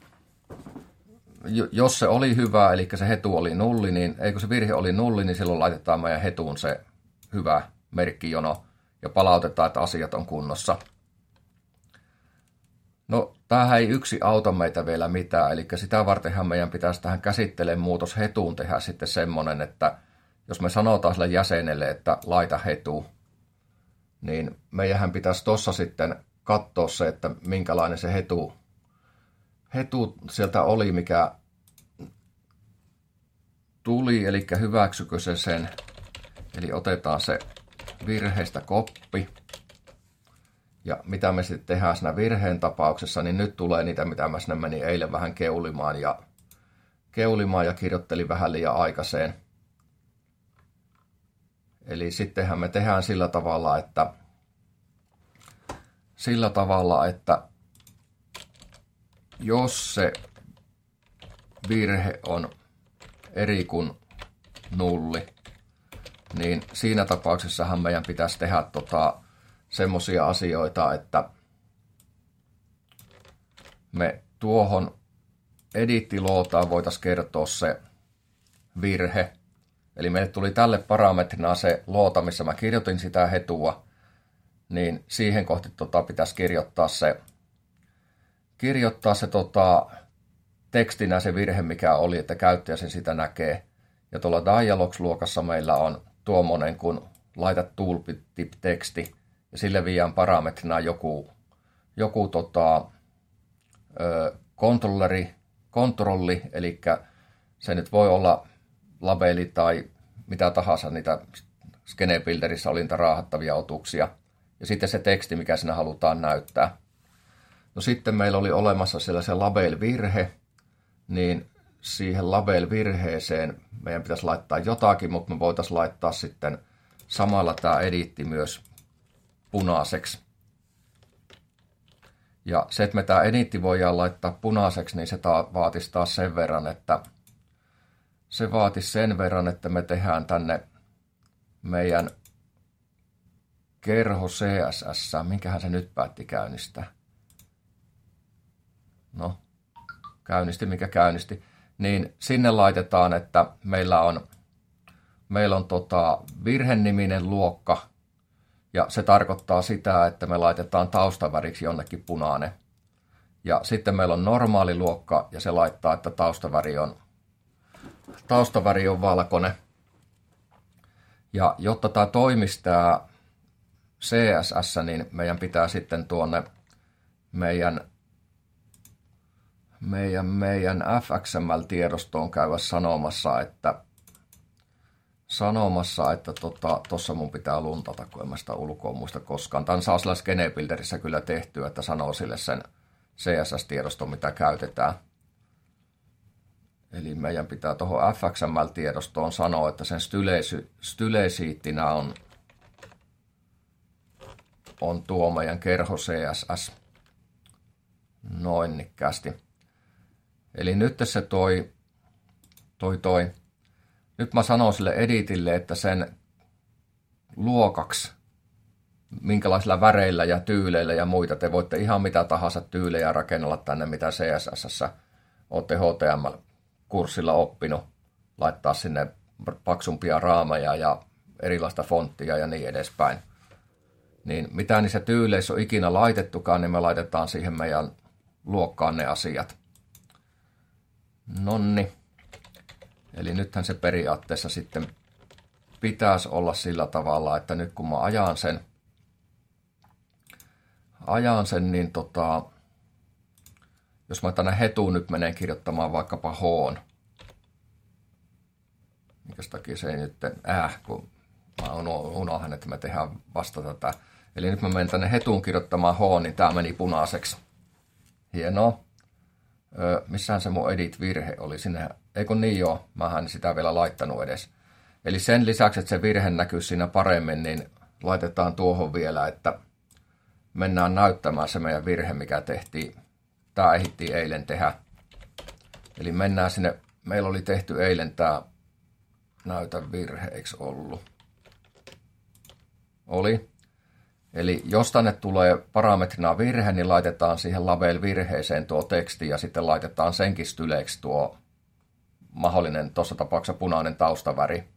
jos se oli hyvä, eli se hetu oli nulli, niin kun se virhe oli nulli, niin silloin laitetaan meidän hetuun se hyvä merkkijono ja palautetaan, että asiat on kunnossa. No, tämähän ei yksi auta meitä vielä mitään, eli sitä vartenhan meidän pitäisi tähän käsitteleen muutos hetuun tehdä sitten semmoinen, että jos me sanotaan sille jäsenelle, että laita hetu, niin meidän pitäisi tuossa sitten katsoa se, että minkälainen se hetu sieltä oli, mikä tuli, eli hyväksykö se sen. Eli otetaan se virheistä koppi. Ja mitä me sitten tehdään siinä virheen tapauksessa, niin nyt tulee niitä, mitä mä sinne menin eilen vähän keulimaan ja kirjoittelin vähän liian aikaiseen. Eli sittenhän me tehdään sillä tavalla, että jos se virhe on eri kuin nulli, niin siinä tapauksessahan meidän pitäisi tehdä semmoisia asioita, että me tuohon edittilootaan voitaisiin kertoa se virhe. Eli meille tuli tälle parametrina se loota, missä mä kirjoitin sitä hetua, niin siihen kohti pitäisi kirjoittaa se tekstinä se virhe, mikä oli, että käyttäjä sen sitä näkee. Ja tuolla Dialogs-luokassa meillä on tuommoinen, kun laitat tooltip-teksti, ja sille viiään parametrina joku kontrolli, eli se nyt voi olla labeli tai mitä tahansa, niitä Skenebuilderissä oli niitä raahattavia otuksia. Ja sitten se teksti, mikä siinä halutaan näyttää. No sitten meillä oli olemassa siellä se label-virhe, niin siihen label-virheeseen meidän pitäisi laittaa jotakin, mutta me voitaisiin laittaa sitten samalla tämä editti myös punaiseksi. Ja se, että me tämä editti voidaan laittaa punaiseksi, niin se vaatisi taas sen verran, että me tehdään tänne meidän kerho CSS, minkähän se nyt päätti käynnistää. No, mikä käynnisti, niin sinne laitetaan, että meillä on virheniminen luokka, ja se tarkoittaa sitä, että me laitetaan taustaväriksi jonnekin punainen. Ja sitten meillä on normaali luokka, ja se laittaa, että taustaväri on valkoinen. Ja jotta tämä toimisi tämä CSS, niin meidän pitää sitten tuonne meidän fXML-tiedostoon käydä sanomassa, että tuossa mun pitää luntata, kun en mä sitä ulkoa muista koskaan. Tämä saa sillä Skenebuilderissä kyllä tehtyä, että sanoo sille sen CSS-tiedoston, mitä käytetään. Eli meidän pitää tuohon fXML-tiedostoon sanoa, että sen stylesiittinä on tuo meidän kerho CSS. Noin nikkästi. Eli nyt se toi. Nyt mä sanon sille editille, että sen luokaksi, minkälaisilla väreillä ja tyyleillä ja muita, te voitte ihan mitä tahansa tyylejä rakennella tänne, mitä CSS:ssä olette HTML-kurssilla oppinut, laittaa sinne paksumpia raameja ja erilaista fonttia ja niin edespäin. Niin mitä niissä tyyleissä on ikinä laitettukaan, niin me laitetaan siihen meidän luokkaan ne asiat. Nonni. Eli nythän se periaatteessa sitten pitäisi olla sillä tavalla, että nyt kun mä ajan sen niin jos mä tänne hetuun nyt menen kirjoittamaan vaikkapa H:n, minkäs takia se ei nyt, kun mä unohan, että me tehdään vasta tätä. Eli nyt mä menen tänne hetuun kirjoittamaan H, niin tää meni punaiseksi. Hienoa. Missähän se mun edit-virhe oli sinne? Eikö niin joo, mähän sitä vielä laittanut edes. Eli sen lisäksi, että se virhe näkyy siinä paremmin, niin laitetaan tuohon vielä, että mennään näyttämään se meidän virhe, mikä tehtiin. Tää ehdittiin eilen tehdä. Eli mennään sinne, meillä oli tehty eilen tää näytä virhe, eikö ollut? Oli. Eli jos tänne tulee parametrina virhe, niin laitetaan siihen label-virheeseen tuo teksti ja sitten laitetaan senkin styleeksi tuo mahdollinen, tuossa tapauksessa punainen taustaväri.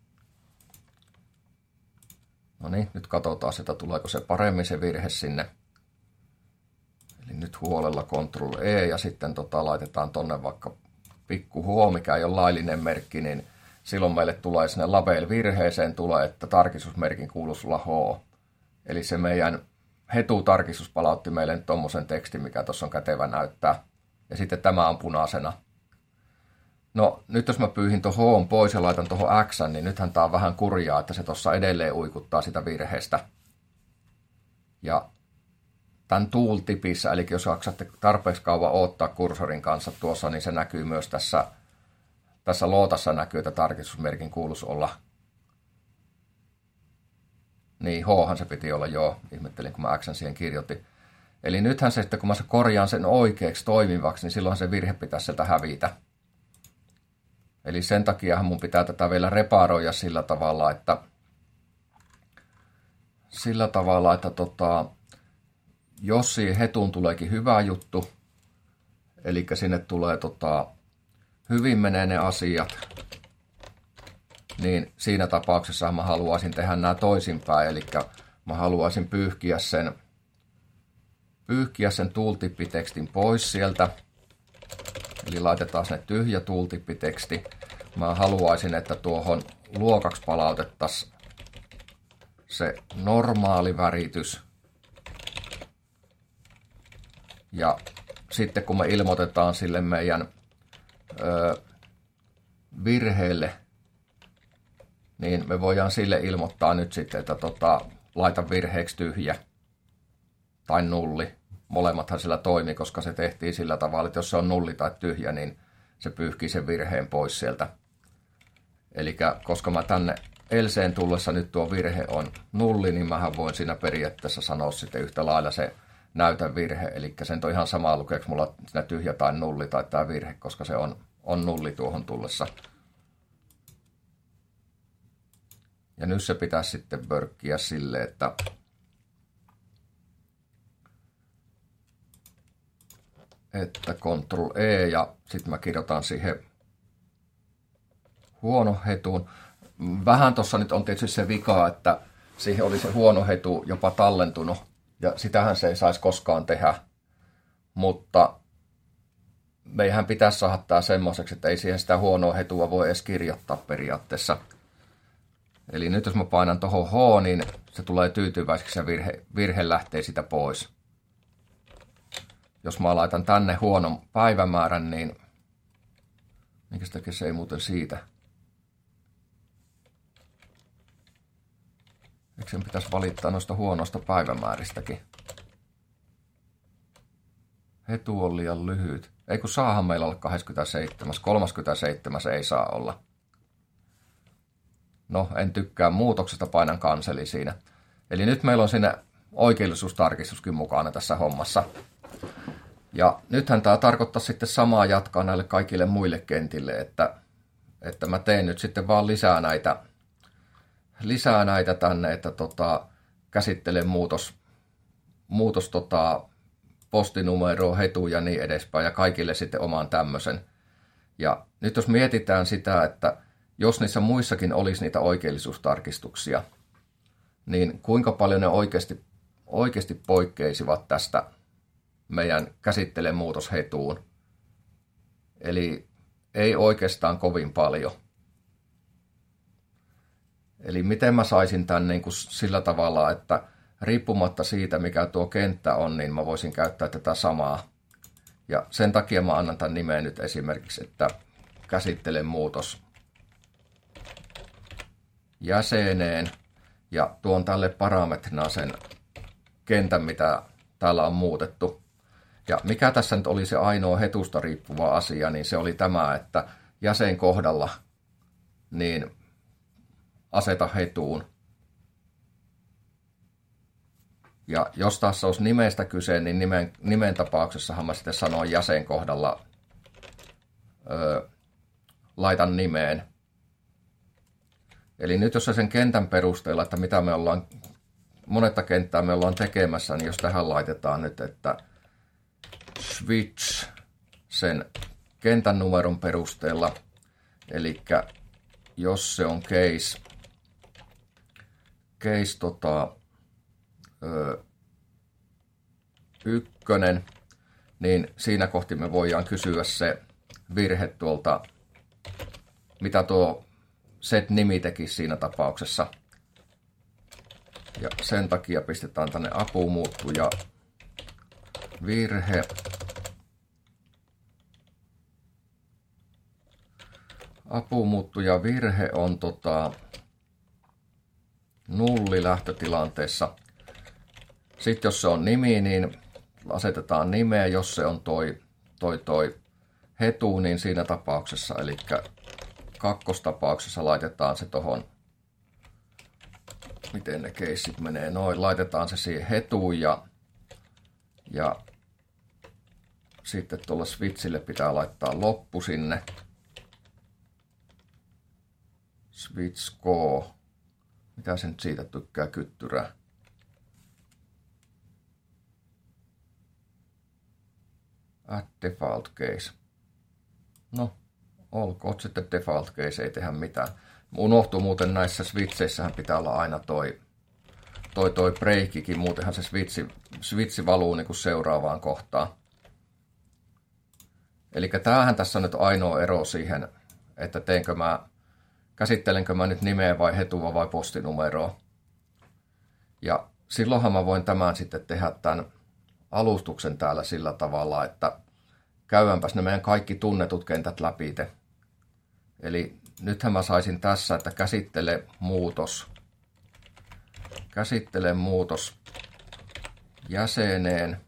No niin, nyt katsotaan, että tuleeko se paremmin se virhe sinne. Eli nyt huolella Ctrl E ja sitten laitetaan tonne vaikka pikku H, mikä ei ole laillinen merkki, niin silloin meille tulee sinne label-virheeseen tulee, että tarkistusmerkin kuuluisi olla H. Eli se meidän hetu-tarkistus palautti meille tuommoisen tekstin, mikä tuossa on kätevä näyttää. Ja sitten tämä on punaisena. No nyt jos mä pyyhin tuon H pois ja laitan tuohon X, niin nythän tää on vähän kurjaa, että se tuossa edelleen uikuttaa sitä virheestä. Ja tämän tooltipissä, eli jos jaksatte tarpeeksi kauan odottaa kursorin kanssa tuossa, niin se näkyy myös tässä lootassa näkyy, että tarkistusmerkin kuuluisi olla. Niin, Hhan se piti olla, joo. Ihmettelin, kun mä Xn siihen kirjoitin. Eli nythän se, että kun mä korjaan sen oikeaksi toimivaksi, niin silloin se virhe pitäisi sieltä hävitä. Eli sen takia mun pitää tätä vielä reparoida sillä tavalla, että jos siihen hetuun tuleekin hyvä juttu, eli sinne tulee hyvin menee ne asiat, niin siinä tapauksessa mä haluaisin tehdä nämä toisinpäin, eli mä haluaisin pyyhkiä sen tooltip-tekstin pois sieltä, eli laitetaan sinne tyhjä tooltip-teksti. Mä haluaisin, että tuohon luokaksi palautettaisiin se normaali väritys. Ja sitten kun me ilmoitetaan sille meidän virheelle, niin me voidaan sille ilmoittaa nyt sitten, että laita virheeksi tyhjä tai nulli. Molemmathan sillä toimi, koska se tehtiin sillä tavalla, että jos se on nulli tai tyhjä, niin se pyyhkii sen virheen pois sieltä. Eli koska mä tänne elseen tullessa nyt tuo virhe on nulli, niin mähän voin siinä periaatteessa sanoa sitten yhtä lailla se näytä virhe. Eli sen on ihan sama lukeeksi mulla siinä tyhjä tai nulli tai tämä virhe, koska se on nulli tuohon tullessa. Ja nyt se pitäisi sitten pörkkiä sille, että että Ctrl E ja sitten mä kirjoitan siihen huono hetuun. Vähän tuossa nyt on tietysti se vika, että siihen oli se huono hetu jopa tallentunut ja sitähän se ei saisi koskaan tehdä, mutta meihän pitäisi saada tämä semmoiseksi, että ei siihen sitä huonoa hetua voi edes kirjoittaa periaatteessa. Eli nyt jos mä painan tuohon H, niin se tulee tyytyväiseksi ja virhe lähtee sitä pois. Jos mä laitan tänne huonon päivämäärän, niin minkäs takia se ei muuten siitä? Eikö sen pitäisi valittaa noista huonoista päivämääristäkin? Hetu on liian lyhyt. Ei kun saahan meillä olla 27. 37 ei saa olla. No, en tykkää muutoksesta, painan kanseli siinä. Eli nyt meillä on siinä oikeellisuustarkistuskin mukana tässä hommassa. Ja nythän tämä tarkoittaa sitten samaa jatkaa näille kaikille muille kentille, että mä teen nyt sitten vaan lisää näitä tänne, että käsittelen muutos postinumero, hetu ja niin edespäin ja kaikille sitten oman tämmöisen. Ja nyt jos mietitään sitä, että jos niissä muissakin olisi niitä oikeellisuustarkistuksia, niin kuinka paljon ne oikeasti poikkeisivat tästä meidän käsittelen muutoshetuun. Eli ei oikeastaan kovin paljon. Eli miten mä saisin tämän niin kuin sillä tavalla, että riippumatta siitä, mikä tuo kenttä on, niin mä voisin käyttää tätä samaa. Ja sen takia mä annan tämän nimeen nyt esimerkiksi, että käsittelen muutos jäseneen ja tuon tälle parametrina sen kentän, mitä täällä on muutettu. Ja mikä tässä nyt oli se ainoa hetusta riippuva asia, niin se oli tämä, että jäsen kohdalla niin aseta hetuun. Ja jos tässä olisi nimestä kyse, niin nimen tapauksessahan mä sitten sanoin jäsen kohdalla laitan nimeen. Eli nyt jos se sen kentän perusteella, että mitä me ollaan, monetta kenttää me ollaan tekemässä, niin jos tähän laitetaan nyt, että switch sen kentän numeron perusteella, eli jos se on case 1, niin siinä kohti me voidaan kysyä se virhe tuolta, mitä tuo set-nimi teki siinä tapauksessa. Ja sen takia pistetään tänne apumuuttuja virhe. Apumuuttuja virhe on nulli lähtötilanteessa. Sitten jos se on nimi, niin asetetaan nimeä. Jos se on toi hetu, niin siinä tapauksessa, eli kakkostapauksessa laitetaan se tohon, miten ne keissit menee noin, laitetaan se siihen hetuun ja sitten tuolla switchille pitää laittaa loppu sinne. Switch K. Mitä se nyt siitä tykkää kyttyrää? Add default case. No, olkoon sitten default case, ei tehdä mitään. Unohtuu muuten näissä switcheissähän pitää olla aina toi breikikin, muutenhan se switchi valuu niin kuin seuraavaan kohtaan. Eli tämähän tässä on nyt ainoa ero siihen, että käsittelenkö mä nyt nimeä vai hetua vai postinumeroa. Ja silloinhan mä voin tämän sitten tehdä tämän alustuksen täällä sillä tavalla, että käydäänpäs ne meidän kaikki tunnetut kentät läpi. Eli nythän mä saisin tässä, että käsittele muutos jäseneen,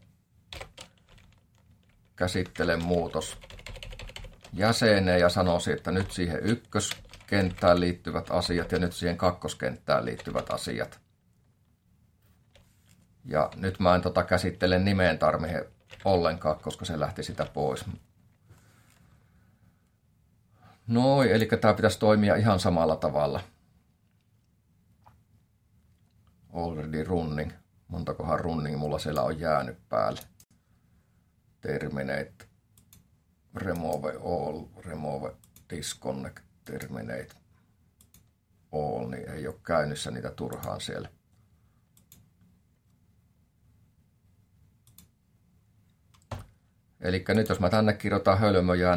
käsittele muutos jäseneen ja sanoisin, että nyt siihen ykköskenttään liittyvät asiat ja nyt siihen kakkoskenttään liittyvät asiat. Ja nyt mä en käsittele nimeen tarmihe ollenkaan, koska se lähti sitä pois. Noin, eli tämä pitäisi toimia ihan samalla tavalla. Already running. Montakohan running mulla siellä on jäänyt päälle. terminate, remove all, remove disconnect, terminate all, niin ei ole käynnissä niitä turhaan siellä. Eli nyt jos mä tänne kirjoitan hölmöjä,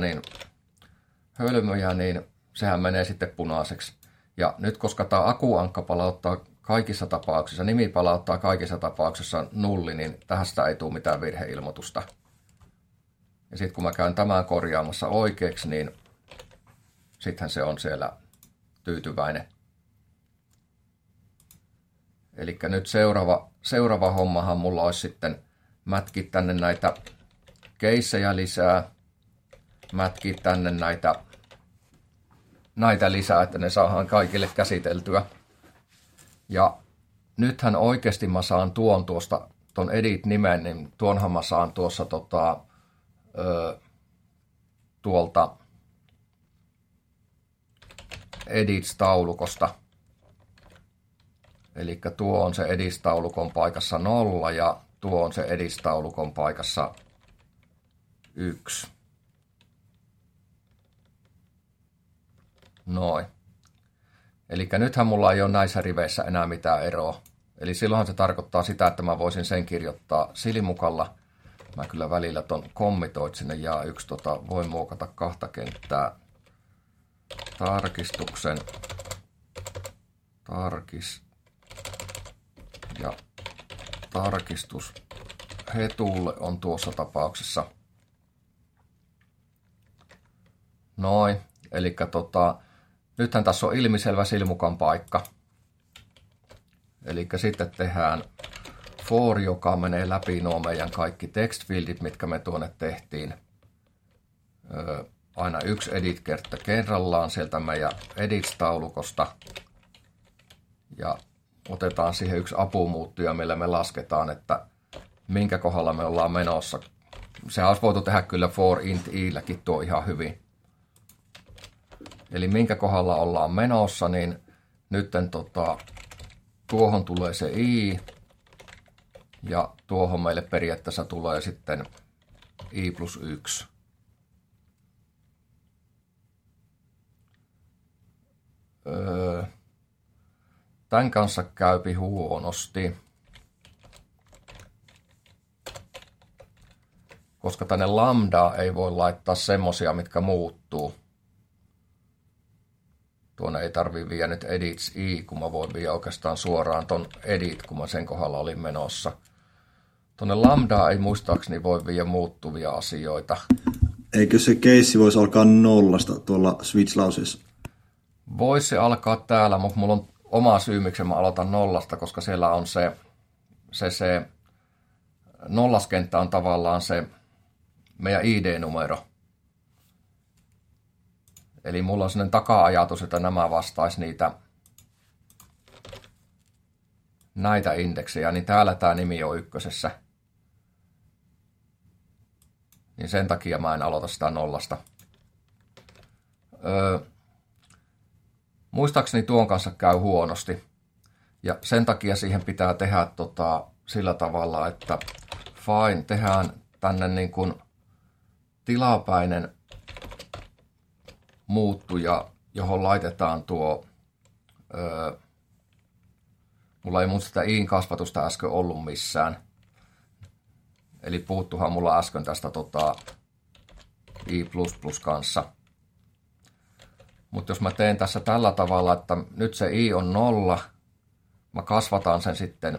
niin sehän menee sitten punaiseksi. Ja nyt koska tämä akuankka palauttaa kaikissa tapauksissa, nimi palauttaa kaikissa tapauksissa nulli, niin tästä ei tule mitään virheilmoitusta. Ja sitten kun mä käyn tämän korjaamassa oikeaksi, niin sittenhän se on siellä tyytyväinen. Eli nyt seuraava hommahan mulla olisi sitten mätkiä tänne näitä keissejä lisää, mätkiä tänne näitä lisää, että ne saadaan kaikille käsiteltyä. Ja nythän oikeasti mä saan tuon edit-nimen, niin tuonhan mä saan tuossa tuolta edits-taulukosta. Eli tuo on se edits-taulukon paikassa 0 ja tuo on se edits-taulukon paikassa 1. Noin. Eli nythän mulla ei ole näissä riveissä enää mitään eroa. Eli silloinhan se tarkoittaa sitä, että mä voisin sen kirjoittaa silimukalla. Mä kyllä välillä ton kommitoit sinne ja yksi voin muokata 2 kenttää. Tarkistuksen. Ja tarkistus hetulle on tuossa tapauksessa. Noin. Eli nythän tässä on ilmiselvä silmukan paikka. Eli sitten tehdään for, joka menee läpi nuo meidän kaikki textfieldit, mitkä me tuonne tehtiin. Aina yksi edit-kerta kerrallaan sieltä meidän edits-taulukosta. Ja otetaan siihen yksi apumuuttuja, millä me lasketaan, että minkä kohdalla me ollaan menossa. Sehän olisi voitu tehdä kyllä for int i-läkin tuo ihan hyvin. Eli minkä kohdalla ollaan menossa, niin nytten tuohon tulee se i. Ja tuohon meille periaatteessa tulee sitten i+1. Tämän kanssa käypi huonosti, koska tänne lambda ei voi laittaa semmosia, mitkä muuttuu. Tuonne ei tarvii viedä nyt edits i, kun mä voin viedä oikeastaan suoraan ton edit, kun mä sen kohdalla olin menossa. Tuonne lambda ei muistaakseni voi viedä muuttuvia asioita. Eikö se keissi voisi alkaa 0 tuolla switch-lauseessa? Voisi se alkaa täällä, mutta mulla on oma syy, miksi mä aloitan 0, koska siellä on se nollaskenttä on tavallaan se meidän ID-numero. Eli mulla on sellainen taka-ajatus, että nämä vastaisi näitä indeksejä, niin täällä tämä nimi on 1. Niin sen takia mä en aloita sitä 0. Muistaakseni tuon kanssa käy huonosti. Ja sen takia siihen pitää tehdä sillä tavalla, että fine, tehdään tänne niin kuin tilapäinen muuttuja, johon laitetaan tuo, mulla ei muuta sitä iin kasvatusta äsken ollut missään. Eli puuttuhan mulla äsken tästä i++ kanssa. Mutta jos mä teen tässä tällä tavalla, että nyt se i on 0, mä kasvataan sen sitten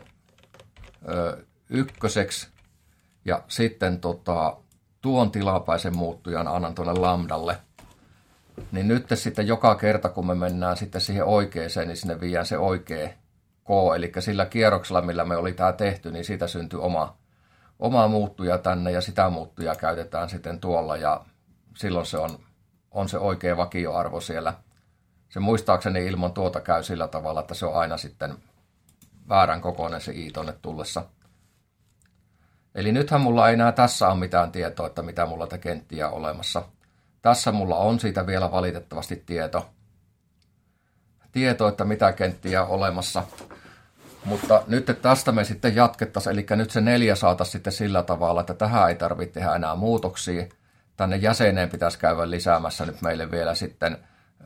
1 ja sitten tuon tilapäisen muuttujan annan tuonne lambdalle. Niin nyt sitten joka kerta, kun me mennään sitten siihen oikeeseen, niin sinne viedään se oikea k, eli sillä kierroksella, millä me oli tämä tehty, niin siitä syntyy oma muuttuja tänne ja sitä muuttuja käytetään sitten tuolla ja silloin se on se oikea vakioarvo siellä. Se muistaakseni ilman tuota käy sillä tavalla, että se on aina sitten väärän kokoinen se i tonne tullessa. Eli nythän mulla ei enää tässä ole mitään tietoa, että mitä mulla te kenttiä on olemassa. Tässä mulla on siitä vielä valitettavasti tieto, että mitä kenttiä on olemassa. Mutta nyt tästä me sitten jatkettaisiin, eli nyt se 4 saataisiin sitten sillä tavalla, että tähän ei tarvitse tehdä enää muutoksia. Tänne jäseneen pitäisi käydä lisäämässä nyt meille vielä sitten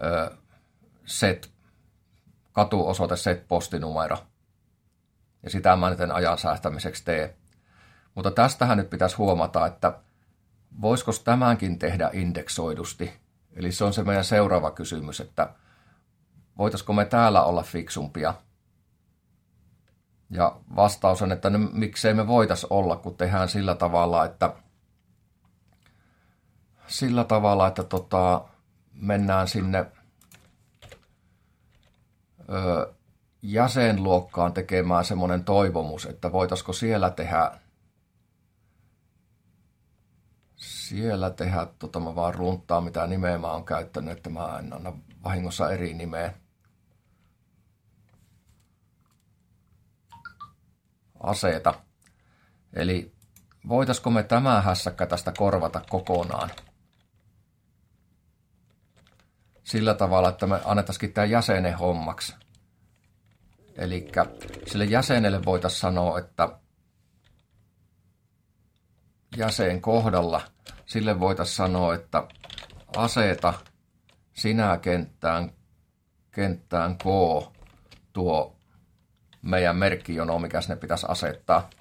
katuosoite, postinumero. Ja sitä mä nyt en ajan säästämiseksi tee. Mutta tästähän nyt pitäisi huomata, että voisiko tämänkin tehdä indeksoidusti. Eli se on se meidän seuraava kysymys, että voitaisiko me täällä olla fiksumpia. Ja vastaus on, että miksei me voitaisi olla, kun tehdään sillä tavalla, että mennään sinne jäsenluokkaan tekemään semmoinen toivomus, että voitaisiko siellä tehdä, mä vaan runttaan mitä nimeä mä oon käyttänyt, että mä en anna vahingossa eri nimeä. Aseita. Eli voitaisiko me tämä hässäkkä tästä korvata kokonaan? Sillä tavalla, että me annettaisiin tämä jäsenen hommaksi. Eli sille jäsenelle voitaisiin sanoa, että jäsen kohdalla, sille voitaisiin sanoa, että aseta sinä kenttään K tuo meidän merkkijono, mikä sinne pitäisi asettaa.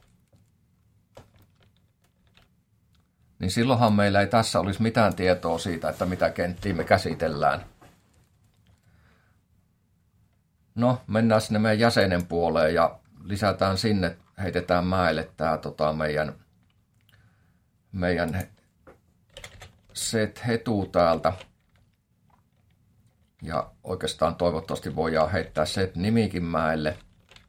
Niin silloinhan meillä ei tässä olisi mitään tietoa siitä, että mitä kenttiä me käsitellään. No, mennään sinne meidän jäsenen puoleen ja lisätään sinne, heitetään mäelle tämä meidän set hetu täältä. Ja oikeastaan toivottavasti voidaan heittää set nimikin mäelle.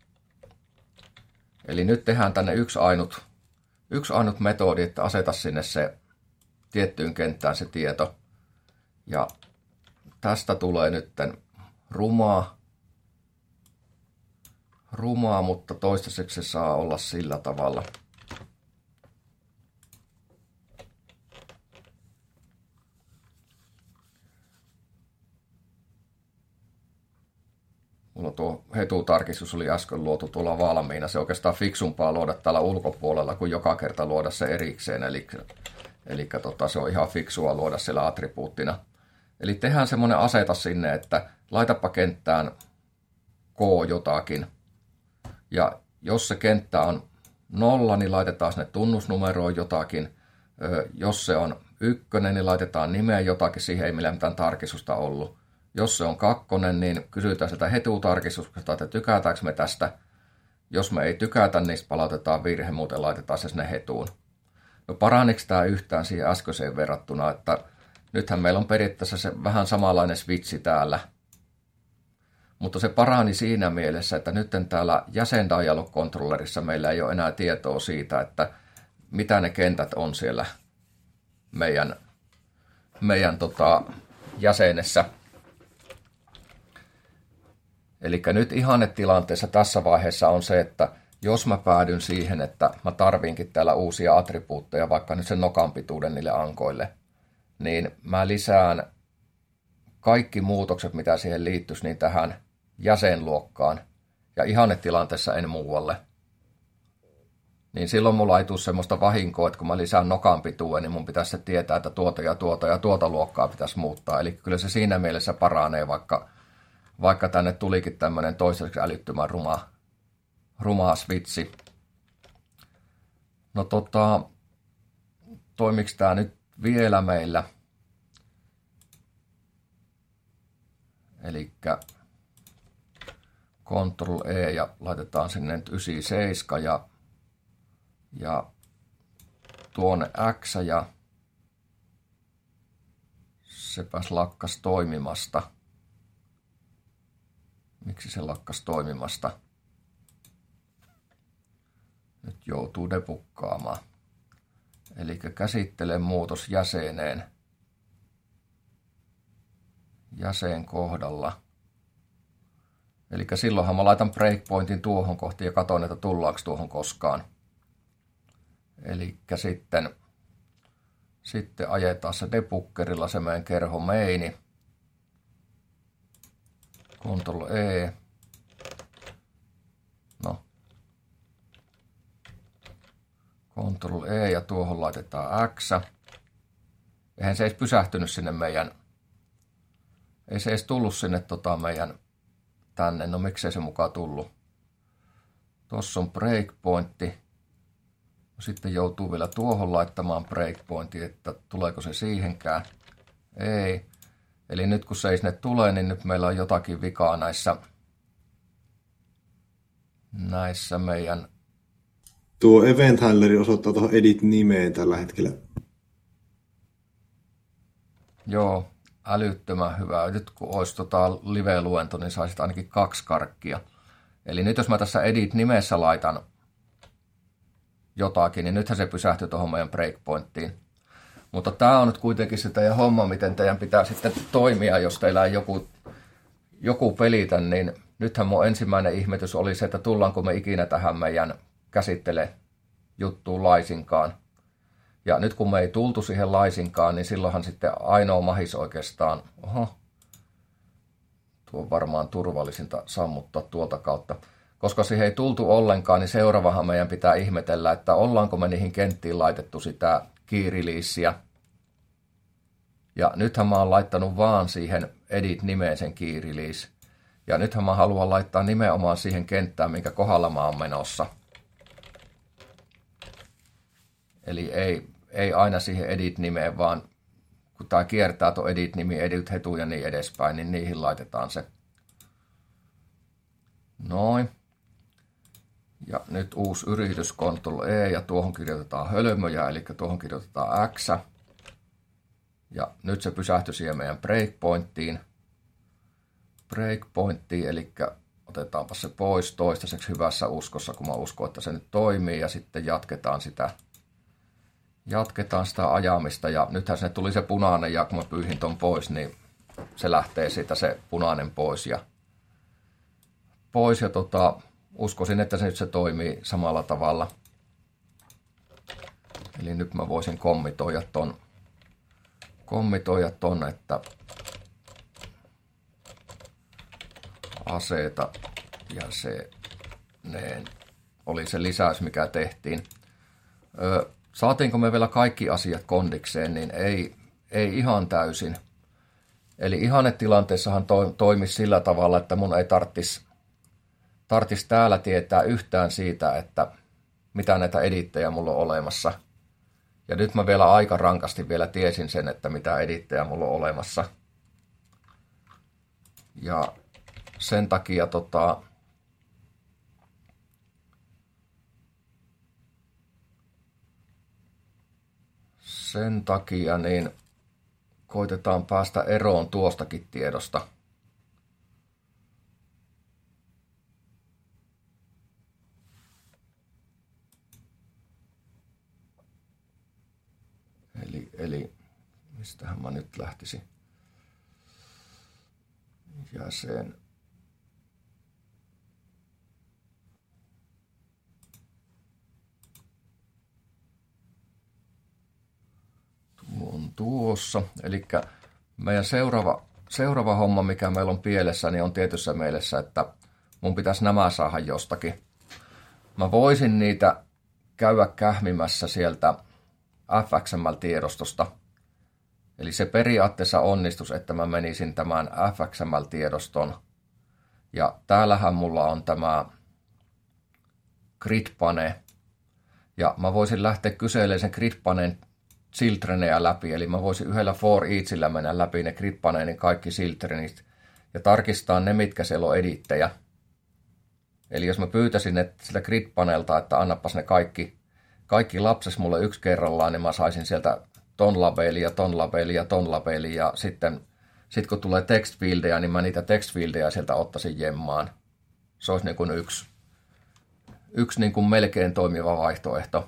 Eli nyt tehdään tänne yksi ainut metodi, että aseta sinne se tiettyyn kenttään se tieto. Ja tästä tulee nyt rumaa, mutta toistaiseksi se saa olla sillä tavalla. Mulla tuo hetutarkistus oli äsken luotu tuolla valmiina. Se on oikeastaan fiksumpaa luoda täällä ulkopuolella kuin joka kerta luoda se erikseen. Eli se on ihan fiksua luoda siellä attribuuttina. Eli tehdään semmoinen aseta sinne, että laitapa kenttään K jotakin. Ja jos se kenttä on 0, niin laitetaan sinne tunnusnumeroon jotakin. Jos se on 1, niin laitetaan nimeen jotakin, siihen ei millään mitään tarkistusta ollut. Jos se on 2, niin kysytään sitä hetutarkistuksesta, että tykätäänkö me tästä. Jos me ei tykätä, niin palautetaan virhe, muuten laitetaan se sinne hetuun. No paraniko tämä yhtään siihen äskeiseen verrattuna, että nythän meillä on periaatteessa se vähän samanlainen switchi täällä. Mutta se parani siinä mielessä, että nyt täällä jäsendialog-kontrollerissa meillä ei ole enää tietoa siitä, että mitä ne kentät on siellä meidän jäsenessä. Eli nyt ihannetilanteessa tässä vaiheessa on se, että jos mä päädyn siihen, että mä tarviinkin täällä uusia attribuutteja, vaikka nyt sen nokan pituuden niille ankoille, niin mä lisään kaikki muutokset, mitä siihen liittyisi, niin tähän jäsenluokkaan. Ja ihannetilanteessa en muualle. Niin silloin mulla ei tule semmoista vahinkoa, että kun mä lisään nokan pituuden, niin mun pitäisi tietää, että tuota ja tuota luokkaa pitäisi muuttaa. Eli kyllä se siinä mielessä paranee, vaikka tänne tulikin tämmöinen toiseksi älyttömän ruma switchi. No toimiks tää nyt vielä meillä? Elikkä Ctrl E ja laitetaan sinne nyt 97 ja tuonne X ja sepäs lakkas toimimasta. Miksi se lakkas toimimasta? Nyt joutuu debukkaamaan. Eli käsittele muutos jäseneen. Jäsen kohdalla. Eli silloinhan mä laitan breakpointin tuohon kohtiin ja katson, että tullaanko tuohon koskaan. Eli sitten ajetaan se debuggerilla se meidän kerho maini. Ctrl E. No, laitetaan X. Eihän se edes pysähtynyt sinne meidän, ei se edes tullut sinne meidän tänne. No miksei se mukaan tullut? Tuossa on breakpointti. Sitten joutuu vielä tuohon laittamaan breakpointti, että tuleeko se siihenkään. Ei. Eli nyt kun se ei sinne tule, niin nyt meillä on jotakin vikaa näissä meidän... Tuo event handleri osoittaa tuohon edit-nimeen tällä hetkellä. Joo, älyttömän hyvä. Nyt kun olisi live-luento, niin saisit ainakin 2 karkkia. Eli nyt jos mä tässä edit-nimessä laitan jotakin, niin nythän se pysähtyy tuohon meidän breakpointtiin. Mutta tämä on nyt kuitenkin se teidän homma, miten teidän pitää sitten toimia, jos teillä ei joku pelitä, niin nythän mun ensimmäinen ihmetys oli se, että tullaanko me ikinä tähän meidän käsittele juttuun laisinkaan. Ja nyt kun me ei tultu siihen laisinkaan, niin silloinhan sitten ainoa mahis oikeastaan, tuo on varmaan turvallisinta sammuttaa tuolta kautta. Koska siihen ei tultu ollenkaan, niin seuraavahan meidän pitää ihmetellä, että ollaanko me niihin kenttiin laitettu sitä key-releasea. Ja nythän mä oon laittanut vaan siihen edit-nimeen sen key-release. Ja nythän mä haluan laittaa nimenomaan siihen kenttään, minkä kohdalla mä oon menossa. Eli ei aina siihen edit-nimeen, vaan kun tää kiertää tuon edit-nimi, edit-hetu ja niin edespäin, niin niihin laitetaan se. Noin. Ja nyt uusi yritys, Ctrl E, ja tuohon kirjoitetaan hölmöjä, eli tuohon kirjoitetaan X. Ja nyt se pysähtyi siihen meidän breakpointtiin. Eli otetaanpa se pois toistaiseksi hyvässä uskossa, kun mä uskon, että se nyt toimii, ja sitten jatketaan sitä ajamista. Ja nythän sinne tuli se punainen, ja kun mä pyyhin ton pois, niin se lähtee siitä se punainen pois. Ja uskoisin, että se toimii samalla tavalla. Eli nyt mä voisin kommitoida ton, että aseeta ja se oli se lisäys, mikä tehtiin. Saatiinko me vielä kaikki asiat kondikseen, niin ei ihan täysin. Eli ihannetilanteessahan toimisi sillä tavalla, että mun ei tarvitsisi täällä tietää yhtään siitä, että mitä näitä edittejä mulla on olemassa. Ja nyt mä vielä aika rankasti vielä tiesin sen, että mitä edittejä mulla on olemassa. Ja sen takia niin koitetaan päästä eroon tuostakin tiedosta. Eli mistähän mä nyt lähtisin? Jäsen. Tuo on tuossa. Eli meidän seuraava homma, mikä meillä on pielessä, niin on tietyssä mielessä, että mun pitäisi nämä saada jostakin. Mä voisin niitä käydä kähmimässä sieltä FXML-tiedostosta. Eli se periaatteessa onnistus, että mä menisin tämän FXML-tiedoston. Ja täällähän mulla on tämä gridpane. Ja mä voisin lähteä kyselemään sen gridpaneen childreneja läpi. Eli mä voisin yhdellä for eachillä mennä läpi ne gridpaneenin kaikki childrenit. Ja tarkistaa ne, mitkä siellä on edittejä. Eli jos mä pyytäisin sillä gridpaneelta, että annapas ne kaikki lapses mulle yksi kerrallaan, niin mä saisin sieltä ton labeli ja ton labeli ja ton labeli. Ja sitten kun tulee text-fieldejä, niin mä niitä text-fieldejä sieltä ottaisin jemmaan. Se olisi niin kuin yksi niin kuin melkein toimiva vaihtoehto.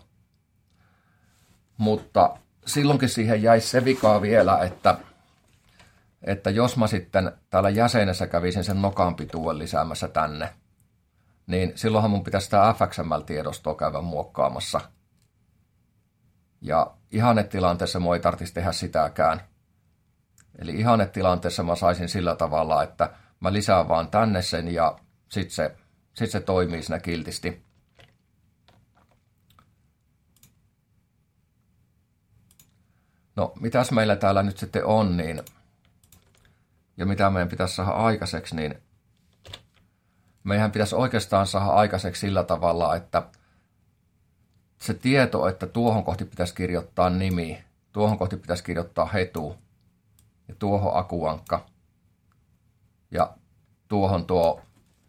Mutta silloinkin siihen jäisi se vikaa vielä, että jos mä sitten täällä jäsenessä kävisin sen nokan pituuden lisäämässä tänne, niin silloinhan mun pitäisi sitä FXML-tiedostoa käydä muokkaamassa. Ja ihannetilanteessa mun ei tarvitsisi tehdä sitäkään. Eli ihannetilanteessa mä saisin sillä tavalla, että mä lisään vaan tänne sen ja sit se toimii siinä kiltisti. No, mitäs meillä täällä nyt sitten on, niin, ja mitä meidän pitäisi saada aikaiseksi, niin meidän pitäisi oikeastaan saada aikaiseksi sillä tavalla, että se tieto, että tuohon kohti pitäisi kirjoittaa nimi, tuohon kohti pitäisi kirjoittaa hetu, ja tuohon akuankka, ja tuohon tuo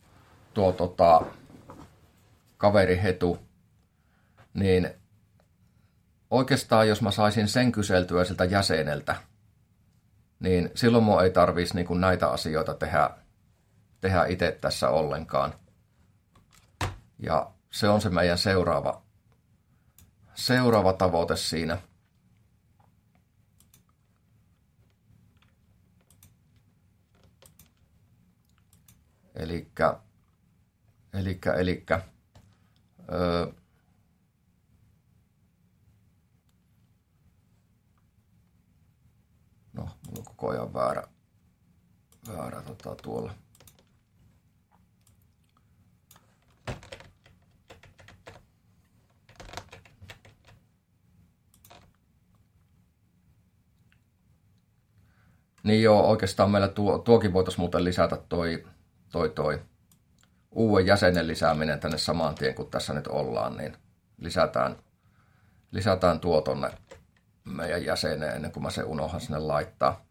kaveri hetu, niin oikeastaan jos mä saisin sen kyseltyä siltä jäseneltä, niin silloin mun ei tarvitsisi niin kuin näitä asioita tehdä itse tässä ollenkaan. Ja se on se meidän seuraava tavoite siinä. Elikkä no, mulla on koko ajan väärä tuolla. Niin joo, oikeastaan meillä tuokin voitaisiin muuten lisätä toi uuden jäsenen lisääminen tänne saman tien, kun tässä nyt ollaan, niin lisätään tuo tonne meidän jäseneen ennen kuin mä se unohdan sinne laittaa.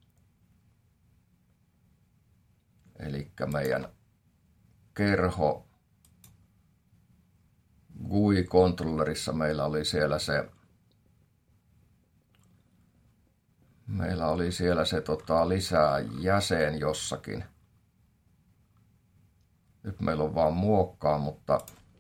Elikkä meidän kerho GUI-controllerissa meillä oli siellä se lisää jäsen jossakin. Nyt meillä on vaan muokkaa, mutta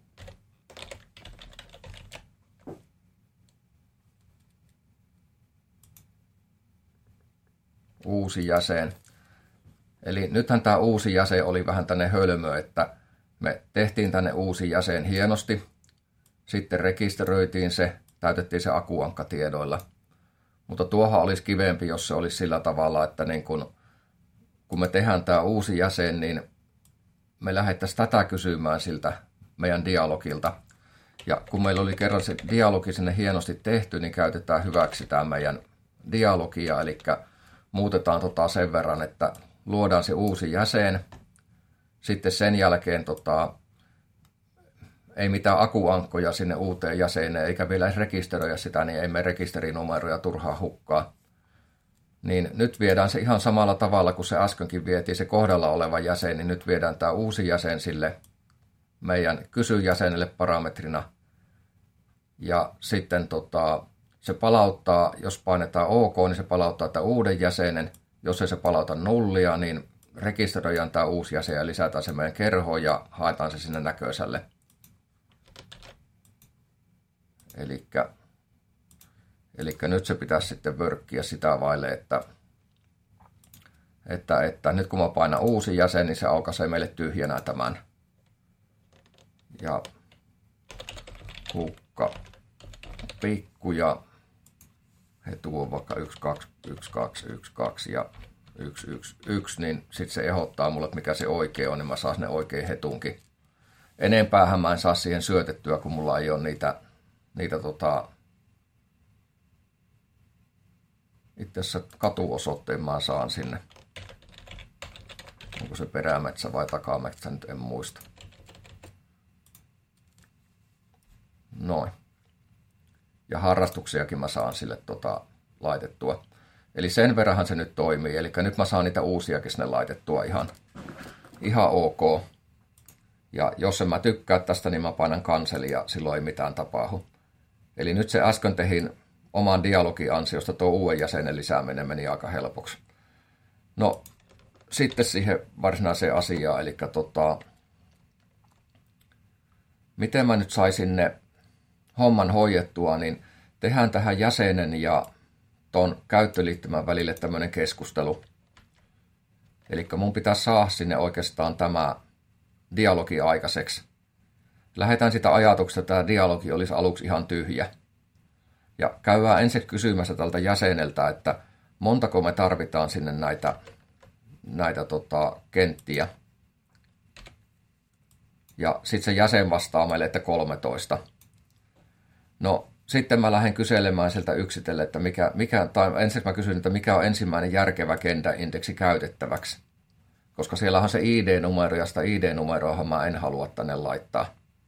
uusi jäsen. Eli nythän tämä uusi jäsen oli vähän tänne hölmö, että me tehtiin tänne uusi jäsen hienosti. Sitten rekisteröitiin se, täytettiin se akuankkatiedoilla. Mutta tuohan olisi kivempi, jos se olisi sillä tavalla, että niin kun me tehdään tämä uusi jäsen, niin me lähdettäisiin tätä kysymään siltä meidän dialogilta. Ja kun meillä oli kerran se dialogi sinne hienosti tehty, niin käytetään hyväksi tämä meidän dialogia. Eli muutetaan sen verran, että luodaan se uusi jäsen. Sitten sen jälkeen ei mitään akuankkoja sinne uuteen jäseneen, eikä vielä edes rekisteröidä sitä, niin ei me rekisterinumeroja turhaan hukkaa. Niin nyt viedään se ihan samalla tavalla, kuin se äskenkin vietiin se kohdalla oleva jäsen, niin nyt viedään tämä uusi jäsen sille meidän kysyjäsenelle parametrina. Ja sitten se palauttaa, jos painetaan OK, niin se palauttaa tämän uuden jäsenen. Jos ei se palauta nullia, niin rekisteröidään tämä uusi jäsen ja lisätään se meidän kerhoon ja haetaan se sinne näköiselle. Elikkä nyt se pitäisi sitten vörkkiä sitä vaille, että nyt kun mä painan uusi jäsen, niin se aukaisee meille tyhjänä tämän. Ja kukka pikku ja hetu on vaikka 1, 2, 1, 2, 1, 2 ja 1, 1, 1, niin sitten se ehdottaa mulle, että mikä se oikein on, niin mä saan ne oikein hetunkin. Enempäähän mä en saa siihen syötettyä, kun mulla ei ole niitä itse asiassa katuosoitteen mä saan sinne. Onko se perämetsä vai takametsä, nyt en muista. Noin. Ja harrastuksiakin mä saan sille laitettua. Eli sen verranhan se nyt toimii. Eli nyt mä saan niitä uusiakin sinne laitettua ihan ok. Ja jos en mä tykkää tästä, niin mä painan cancel ja silloin ei mitään tapahdu. Eli nyt se äsken tehin oman dialogin ansiosta tuo uuden jäsenen lisääminen meni aika helpoksi. No, sitten siihen varsinaiseen asiaan, eli miten mä nyt saisin ne homman hoidettua, niin tehdään tähän jäsenen ja ton käyttöliittymän välille tämmöinen keskustelu. Eli mun pitää saada sinne oikeastaan tämä dialogi aikaiseksi. Lähdetään sitä ajatuksesta, että tämä dialogi olisi aluksi ihan tyhjä. Ja käydään ensin kysymässä tältä jäseneltä, että montako me tarvitaan sinne näitä kenttiä. Ja sitten se jäsen vastaa meille, että 13. No sitten mä lähden kyselemään sieltä yksitellen, että tai ensin mä kysyn, että mikä on ensimmäinen järkevä Genda-indeksi käytettäväksi. Koska siellä on se ID-numero, ja sitä ID-numeroahan mä en halua tänne laittaa.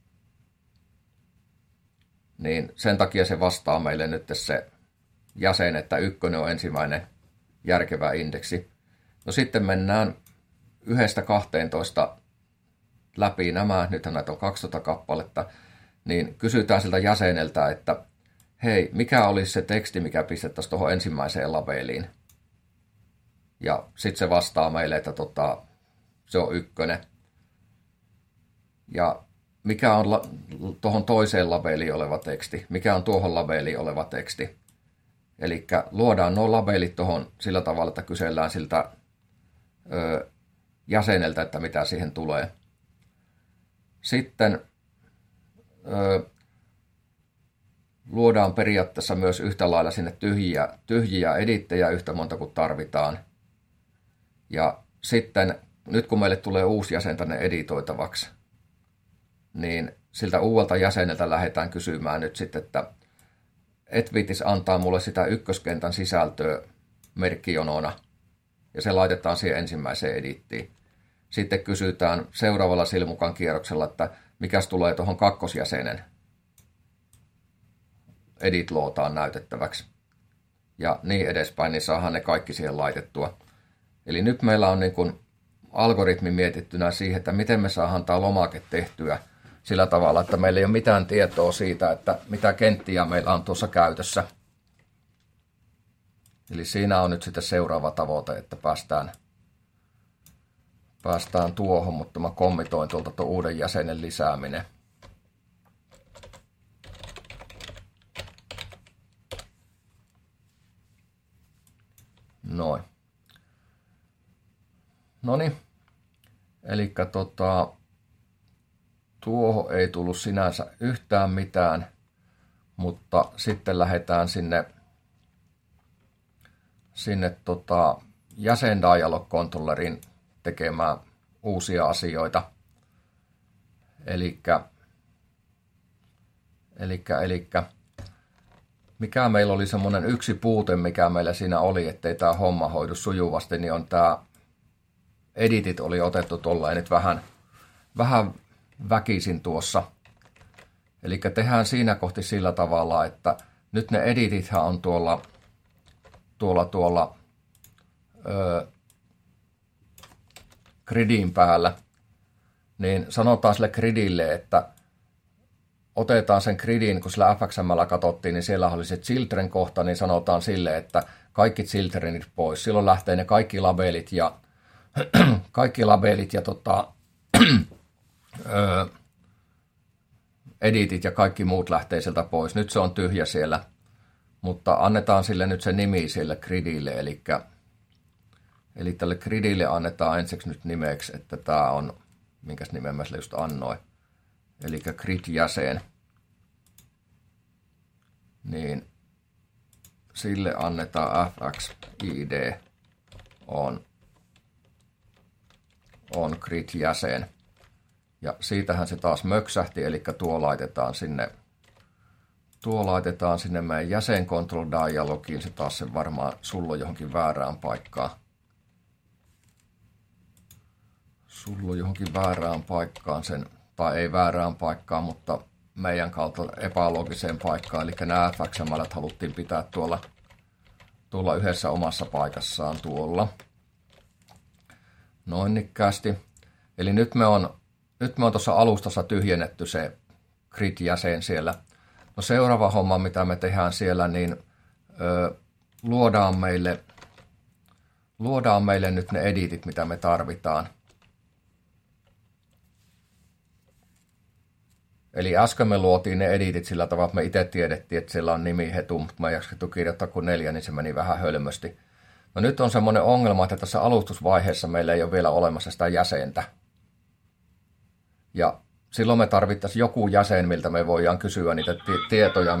Niin sen takia se vastaa meille nyt se jäsen, että 1 on ensimmäinen järkevä indeksi. No sitten mennään 1-12 läpi nämä, nythän näitä on 12 kappaletta, niin kysytään siltä jäseneltä, että hei, mikä olisi se teksti, mikä pistettäisiin tuohon ensimmäiseen labeliin. Ja sitten se vastaa meille, että se on 1. Ja mikä on tuohon toiseen labeliin oleva teksti, mikä on tuohon labeliin oleva teksti. Eli luodaan nuo labelit tuohon sillä tavalla, että kysellään siltä jäseneltä, että mitä siihen tulee. Sitten luodaan periaatteessa myös yhtä lailla sinne tyhjiä edittejä yhtä monta kuin tarvitaan. Ja sitten nyt kun meille tulee uusi jäsen tänne editoitavaksi, niin siltä uudelta jäseneltä lähdetään kysymään nyt sitten, että et viitis antaa mulle sitä ykköskentän sisältöä merkkijonona, ja se laitetaan siihen ensimmäiseen edittiin. Sitten kysytään seuraavalla silmukan kierroksella, että mikäs tulee tuohon kakkosjäsenen edit-lootaan näytettäväksi. Ja niin edespäin, niin saadaan ne kaikki siihen laitettua. Eli nyt meillä on niin kuin algoritmi mietittynä siihen, että miten me saadaan tämä lomake tehtyä sillä tavalla, että meillä ei ole mitään tietoa siitä, että mitä kenttiä meillä on tuossa käytössä. Eli siinä on nyt sitten seuraava tavoite, että päästään tuohon, mutta mä kommitoin tuolta tuon uuden jäsenen lisääminen. Noin. Noniin. Eli tuohon ei tullut sinänsä yhtään mitään, mutta sitten lähdetään sinne jäsen dialog controllerin tekemään uusia asioita. Elikkä mikä meillä oli semmoinen yksi puute, mikä meillä siinä oli, ettei tämä homma hoidu sujuvasti, niin on tämä editit oli otettu tuolla nyt vähän väkisin tuossa. Eli tehdään siinä kohti sillä tavalla, että nyt ne editithän on tuolla gridin päällä, niin sanotaan sille gridille, että otetaan sen gridin, kun sillä FXM:llä katsottiin, niin siellä oli se children-kohta, niin sanotaan sille, että kaikki childrenit pois. Silloin lähtee ne kaikki labelit ja editit ja kaikki muut lähtee sieltä pois. Nyt se on tyhjä siellä, mutta annetaan sille nyt se nimi sille gridille, eli tälle gridille annetaan ensiksi nyt nimeksi, että tämä on, minkäs nimen mä sille just annoin, eli grid-jäsen, niin sille annetaan fx-id on grid-jäsen. Ja siitähän se taas möksähti, eli tuo laitetaan sinne meidän jäsen control dialogiin, se taas se varmaan sullo johonkin väärään paikkaan. Sen, tai ei väärään paikkaan, mutta meidän kautta epälogiseen paikkaan, eli nämä FXM:t haluttiin pitää tuolla yhdessä omassa paikassaan tuolla. Noin nikkäästi. Eli nyt me on tuossa alustassa tyhjennetty se grid-jäsen siellä. No seuraava homma, mitä me tehdään siellä, niin luodaan meille nyt ne editit, mitä me tarvitaan. Eli äsken me luotiin ne editit sillä tavalla, että me itse tiedettiin, että siellä on nimi hetu, mutta mä en jaksettu kirjoittaa kuin 4, niin se meni vähän hölmösti. No nyt on semmoinen ongelma, että tässä alustusvaiheessa meillä ei ole vielä olemassa sitä jäsentä. Ja silloin me tarvittaisiin joku jäsen, miltä me voidaan kysyä niitä tietoja,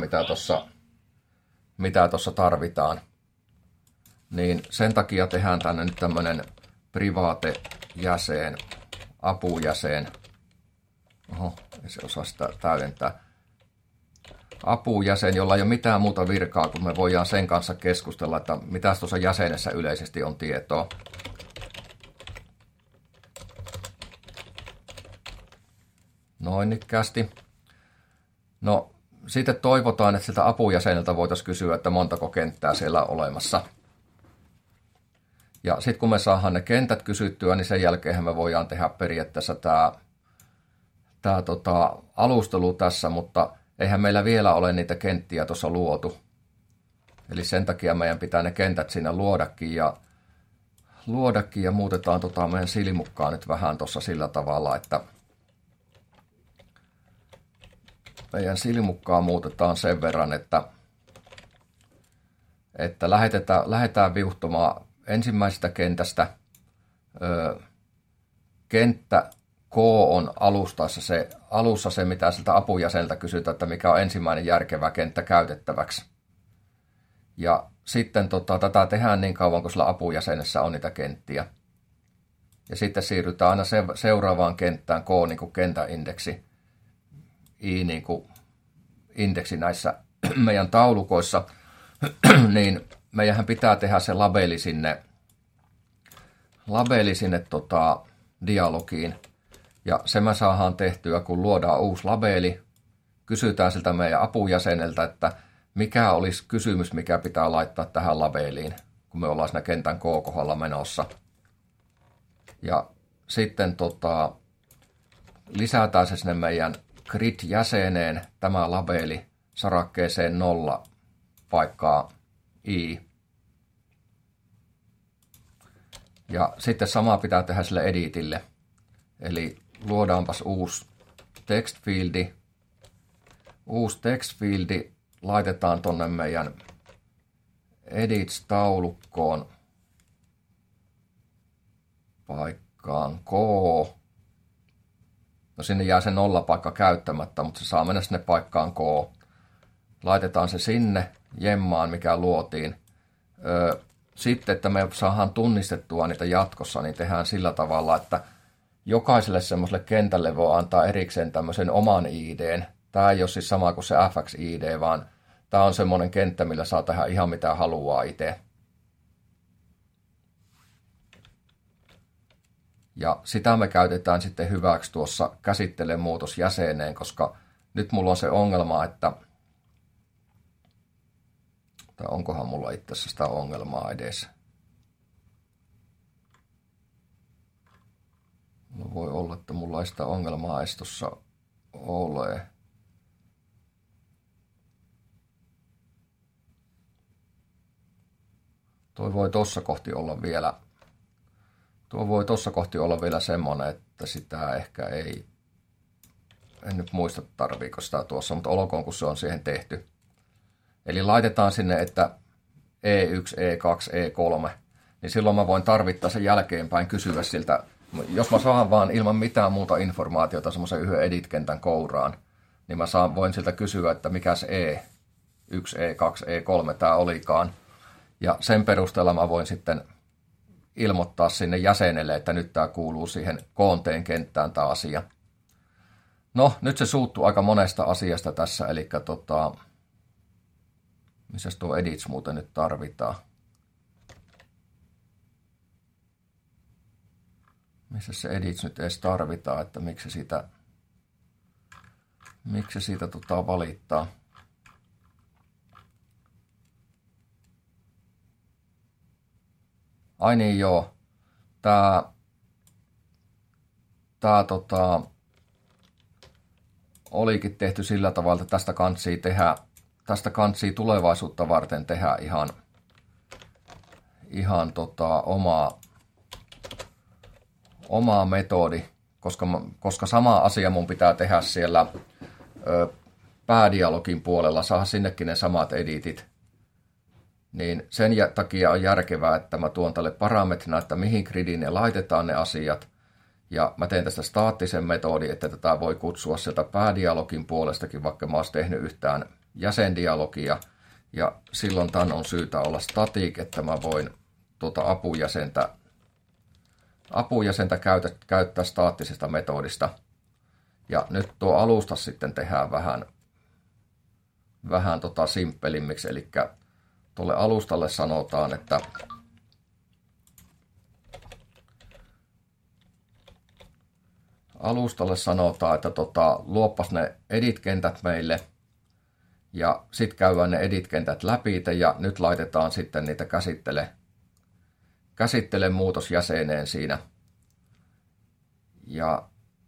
mitä tuossa tarvitaan. Niin sen takia tehdään tänne nyt tämmöinen private-jäsen, apujäsen. Oho, ei se osaa sitä täydentää. apujäsen, jolla ei ole mitään muuta virkaa, kun me voidaan sen kanssa keskustella, että mitä tuossa jäsenessä yleisesti on tietoa. Noin nytkästi. No, sitten toivotaan, että siltä apujäseneltä voitaisiin kysyä, että montako kenttää siellä on olemassa. Ja sitten kun me saadaan ne kentät kysyttyä, niin sen jälkeen me voidaan tehdä periaatteessa tämä alustelu tässä, mutta eihän meillä vielä ole niitä kenttiä tuossa luotu. Eli sen takia meidän pitää ne kentät siinä luodakin ja muutetaan meidän silmukkaa nyt vähän tuossa sillä tavalla, että meidän silmukkaa muutetaan sen verran, että lähdetään viuhtomaan ensimmäisestä kentästä. Kenttä K on alussa se, mitä siltä apujäseneltä kysytään, että mikä on ensimmäinen järkevä kenttä käytettäväksi. Ja sitten tätä tehdään niin kauan, kun sillä apujäsenessä on niitä kenttiä. Ja sitten siirrytään aina seuraavaan kenttään, K niin kuin kentäindeksi, I niin kuin indeksi näissä meidän taulukoissa, niin meidän pitää tehdä se labeli sinne dialogiin. Ja se me saadaan tehtyä, kun luodaan uusi labeli, kysytään siltä meidän apujäseneltä, että mikä olisi kysymys, mikä pitää laittaa tähän labeliin, kun me ollaan siinä kentän K-kohdalla menossa. Ja sitten lisätään se sinne meidän grid-jäseneen, tämä labeli, sarakkeeseen 0 paikkaa I. Ja sitten pitää tehdä sille editille. Eli luodaanpas uusi text-fieldi. Uusi text-fieldi laitetaan tonne meidän edits-taulukkoon paikkaan K. No sinne jää se 0 paikka käyttämättä, mutta se saa mennä sinne paikkaan K. Laitetaan se sinne jemmaan, mikä luotiin. Sitten, että me saadaan tunnistettua niitä jatkossa, niin tehdään sillä tavalla, että jokaiselle semmoiselle kentälle voi antaa erikseen tämmöisen oman ID:n. Tämä ei ole siis sama kuin se FX-ID, vaan tämä on semmoinen kenttä, millä saa tehdä ihan mitä haluaa itse. Ja sitä me käytetään sitten hyväksi tuossa käsittele muutosjäseneen, koska nyt mulla on se ongelma, että tai onkohan mulla itse asiassa sitä ongelmaa edes. No voi olla, että mulla ei sitä ongelmaa edes tuossa ole. Tuo voi tuossa kohti olla vielä semmoinen, että sitä ehkä ei, en nyt muista tarviiko sitä tuossa, mutta olkoon kun se on siihen tehty. Eli laitetaan sinne, että E1, E2, E3, niin silloin mä voin tarvittaessa jälkeenpäin kysyä siltä, jos mä saan vaan ilman mitään muuta informaatiota semmoisen yhden edit-kentän kouraan, niin mä voin siltä kysyä, että mikä se E1, E2, E3 tää olikaan. Ja sen perusteella mä voin sitten ilmoittaa sinne jäsenelle, että nyt tämä kuuluu siihen koonteen kenttään tämä asia. No, nyt se suuttuu aika monesta asiasta tässä, eli missäs tuo edits muuten nyt tarvitaan? Missä se edits nyt edes tarvitaan, että miksi se siitä valittaa? Ai niin joo, tää olikin tehty sillä tavalla, että tästä kantsii tulevaisuutta varten tehdä ihan omaa metodi, koska sama asia mun pitää tehdä siellä päädialogin puolella, saada sinnekin ne samat editit. Niin sen takia on järkevää, että mä tuon tälle parametrina, että mihin gridiin ne laitetaan ne asiat. Ja mä teen tästä staattisen metodin, että tätä voi kutsua sieltä päädialogin puolestakin, vaikka mä oon tehnyt yhtään jäsendialogia. Ja silloin tämän on syytä olla static, että mä voin apujäsentä käyttää staattisesta metodista. Ja nyt tuo alusta sitten tehdään vähän simppelimmiksi. Eli tuolle alustalle sanotaan, että luoppas ne edit-kentät meille ja sitten käydään ne edit-kentät läpi ja nyt laitetaan sitten niitä käsittele muutosjäseneen siinä. Ja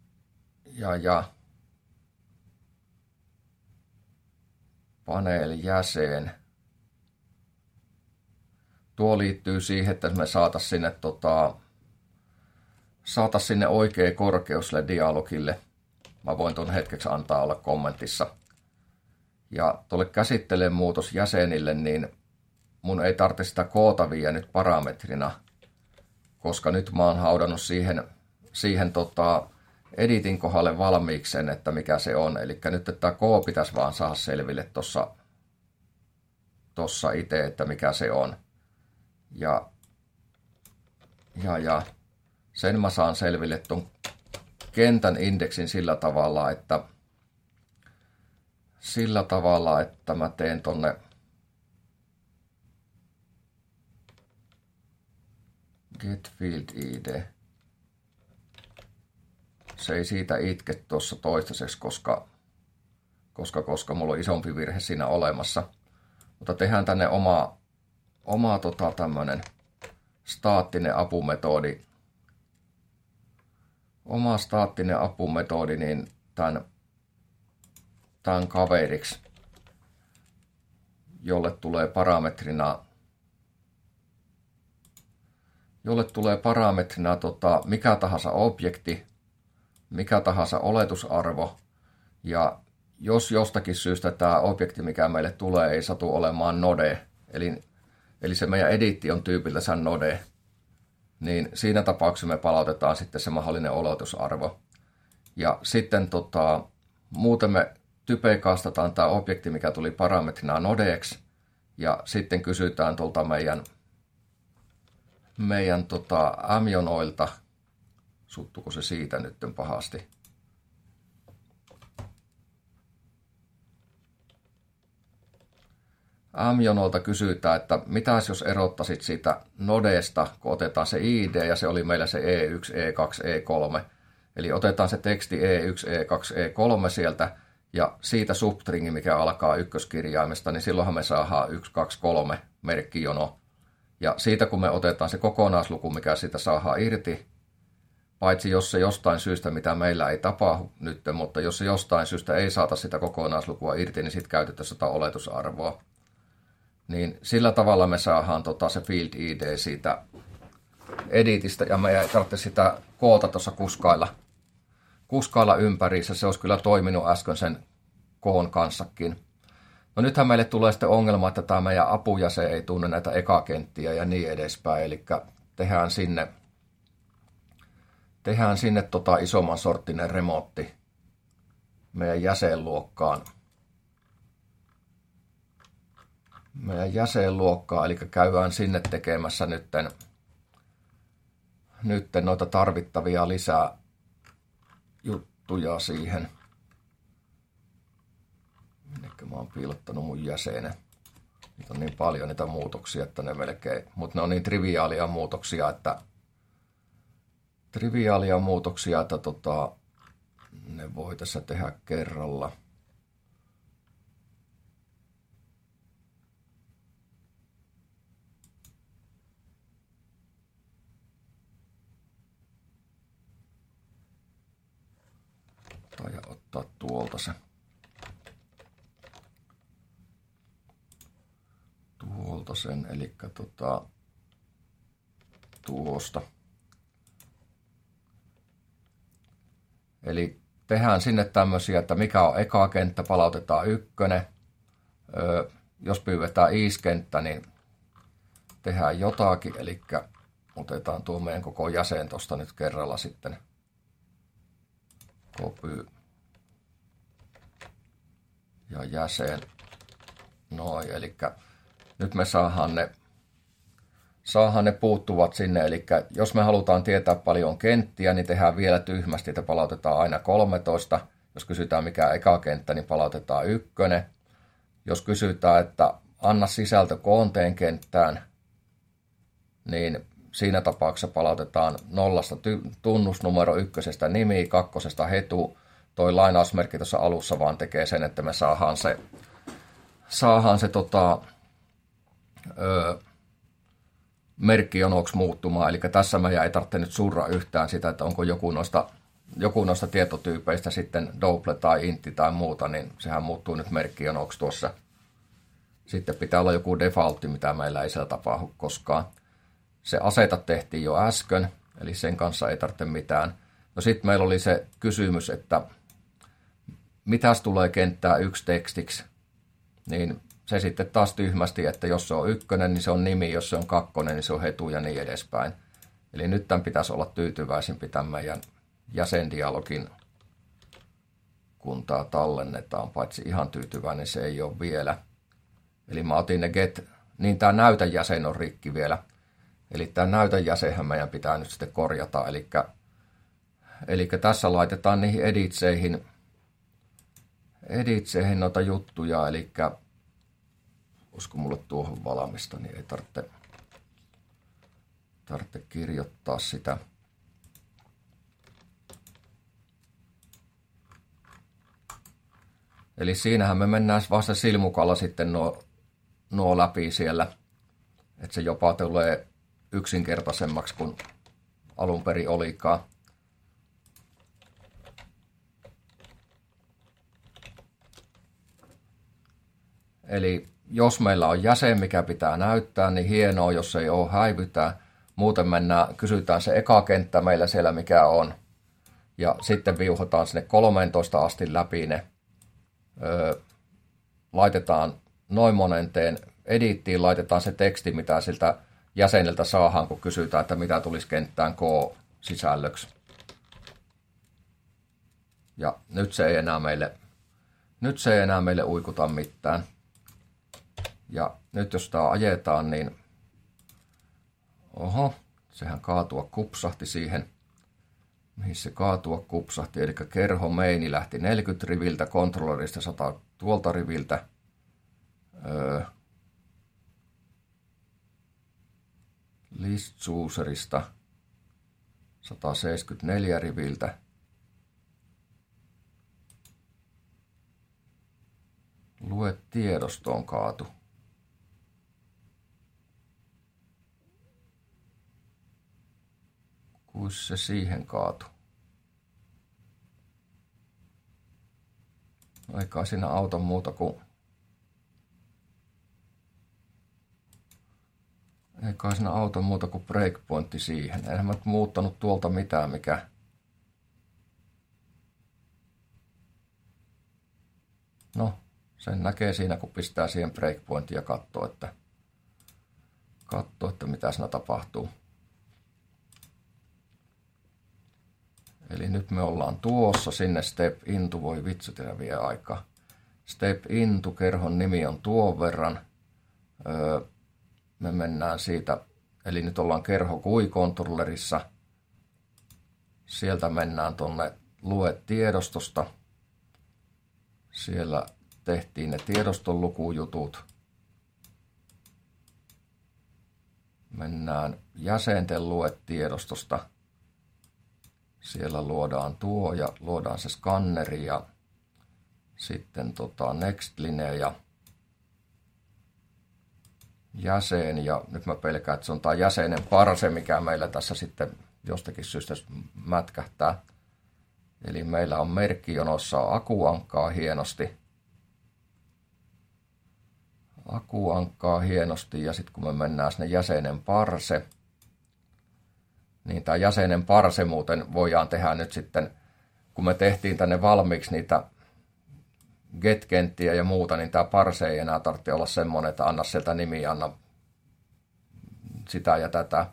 paneelijäsen. Tuo liittyy siihen, että me saataisiin sinne oikea korkeus sille dialogille. Mä voin tuon hetkeksi antaa olla kommentissa. Ja tuolle käsittelen muutosjäsenille, niin mun ei tarvitse sitä kootavia nyt parametrina, koska nyt mä oon haudannut siihen editin kohdalle valmiiksi sen, että mikä se on. Eli nyt tämä K pitäisi vaan saada selville tossa itse, että mikä se on. Ja sen mä saan selville ton kentän indeksin sillä tavalla, että mä teen tonne get field id. Se ei siitä itke tuossa toistaiseksi, koska mulla on isompi virhe siinä olemassa. Mutta tehdään tänne oma tämmönen staattinen apumetodi. Oma staattinen apumetodi, niin tämän kaveriksi, jolle tulee parametrina mikä tahansa objekti, mikä tahansa oletusarvo, ja jos jostakin syystä tämä objekti, mikä meille tulee, ei satu olemaan node, eli se meidän editti on tyypiltänsä node, niin siinä tapauksessa me palautetaan sitten se mahdollinen oletusarvo. Ja sitten muuten me typekastataan tämä objekti, mikä tuli parametrina nodeeksi, ja sitten kysytään tuolta meidän amjonoilta, suttuko se siitä nyt pahasti. Amjonolta kysytään, että mitäs jos erottaisit siitä nodeesta, kun otetaan se ID ja se oli meillä se E1, E2, E3. Eli otetaan se teksti E1, E2, E3 sieltä ja siitä substringi, mikä alkaa ykköskirjaimesta, niin silloinhan me saadaan 1, 2, 3 merkkijono. Ja siitä kun me otetaan se kokonaisluku, mikä siitä saadaan irti, paitsi jos se jostain syystä, mitä meillä ei tapahdu nyt, mutta jos se jostain syystä ei saata sitä kokonaislukua irti, niin sitten käytetään sitä oletusarvoa. Niin sillä tavalla me saadaan se field ID siitä editistä, ja me ei tarvitse sitä koota tuossa kuskailla ympäriinsä. Se olisi kyllä toiminut äsken sen koon kanssakin. No nythän meille tulee sitten ongelma, että tämä meidän apujäsen ei tunne näitä ekakenttiä ja niin edespäin, eli tehdään sinne isomman sorttinen remontti meidän jäsenluokkaan. Eli käydään sinne tekemässä nytten noita tarvittavia lisää juttuja siihen. Minnekä mä oon piilottanut mun jäsenen. Niitä on niin paljon niitä muutoksia, että ne melkein, mutta ne on niin triviaalia muutoksia, että ne voi tässä tehdä kerralla. Ja ottaa tuolta sen, eli tuosta. Eli tehdään sinne tämmöisiä, että mikä on eka kenttä, palautetaan 1. Jos pyydetään is-kenttä, niin tehdään jotakin, eli otetaan tuo meidän koko jäsen tuosta nyt kerralla sitten. Copy ja jäsen. Noin, eli nyt me saadaan ne puuttuvat sinne, eli jos me halutaan tietää paljon kenttiä, niin tehdään vielä tyhmästi, että palautetaan aina 13. Jos kysytään mikä eka kenttä, niin palautetaan 1. jos kysytään, että anna sisältö koonteen kenttään, niin siinä tapauksessa palautetaan 0 tunnusnumero, 1 nimi, 2 hetu. Toi lainausmerkki tuossa alussa vaan tekee sen, että me saadaan se merkkijonoksi muuttumaan. Eli tässä meidän ei tarvitse nyt surra yhtään sitä, että onko joku noista tietotyypeistä sitten double tai intti tai muuta, niin sehän muuttuu nyt merkkijonoksi tuossa. Sitten pitää olla joku defaultti, mitä meillä ei siellä tapahdu koskaan. Se aseta tehtiin jo äsken, eli sen kanssa ei tarvitse mitään. No sitten meillä oli se kysymys, että mitäs tulee kenttää 1 tekstiksi, niin se sitten taas tyhmästi, että jos se on 1, niin se on nimi, jos se on 2, niin se on hetu ja niin edespäin. Eli nyt tämän pitäisi olla tyytyväisempi tämän meidän jäsendialogin, kun tämä tallennetaan, paitsi ihan tyytyväinen se ei ole vielä. Eli mä otin ne get, niin tämä näytäjäsen on rikki vielä. Eli tämä näytäjäsenhän meidän pitää nyt sitten korjata, eli tässä laitetaan niihin editseihin noita juttuja, eli olisiko mulle tuohon valmista, niin ei tarvitse kirjoittaa sitä. Eli siinähän me mennään vasta silmukalla sitten nuo läpi siellä, että se jopa tulee yksinkertaisemmaksi kuin alun perin olikaan. Eli jos meillä on jäsen, mikä pitää näyttää, niin hienoa, jos ei ole, häivytään. Muuten kysytään se eka kenttä meillä siellä, mikä on. Ja sitten viuhotaan sinne 13 asti läpi ne. Laitetaan noin monenteen edittiin, laitetaan se teksti, mitä siltä jäseneltä saadaan, kun kysytään, että mitä tulisi kenttään K-sisällöksi. Ja nyt se ei enää meille uikuta mitään. Ja nyt jos tämä ajetaan, niin sehän kaatua kupsahti siihen, mihin se kaatua kupsahti. Eli kerho meini lähti 40 riviltä, kontrollerista 100 tuolta riviltä. List chooserista 174 riviltä. Lue tiedostoon kaatu. Kuis se siihen kaatu? No ei kai siinä auta muuta kuin breakpointti siihen. Enhän mä muuttanut tuolta mitään, mikä no, sen näkee siinä, kun pistää siihen breakpointiin ja katsoo, että mitä siinä tapahtuu. Eli nyt me ollaan tuossa sinne step into, voi vitsi, tehdä vie aikaa. Step into, kerhon nimi on tuon verran. Me mennään siitä, eli nyt ollaan kerho GUI-kontrollerissa. Sieltä mennään tonne lue tiedostosta. Siellä tehtiin ne tiedoston lukujutut. Mennään jäsenten lue tiedostosta. Siellä luodaan tuo ja luodaan se skanneri ja sitten Nextline ja jäsen. Ja nyt mä pelkään, että se on tämä jäsenen parse, mikä meillä tässä sitten jostakin syystä mätkähtää. Eli meillä on merkkijonossa akuankkaa hienosti. Ja sitten kun me mennään sinne jäsenen parse, niin tämä jäsenen parse muuten voidaan tehdä nyt sitten, kun me tehtiin tänne valmiiksi niitä get-kenttiä ja muuta, niin tämä parse ei enää tarvitse olla semmoinen, että anna sieltä nimi, anna sitä ja tätä.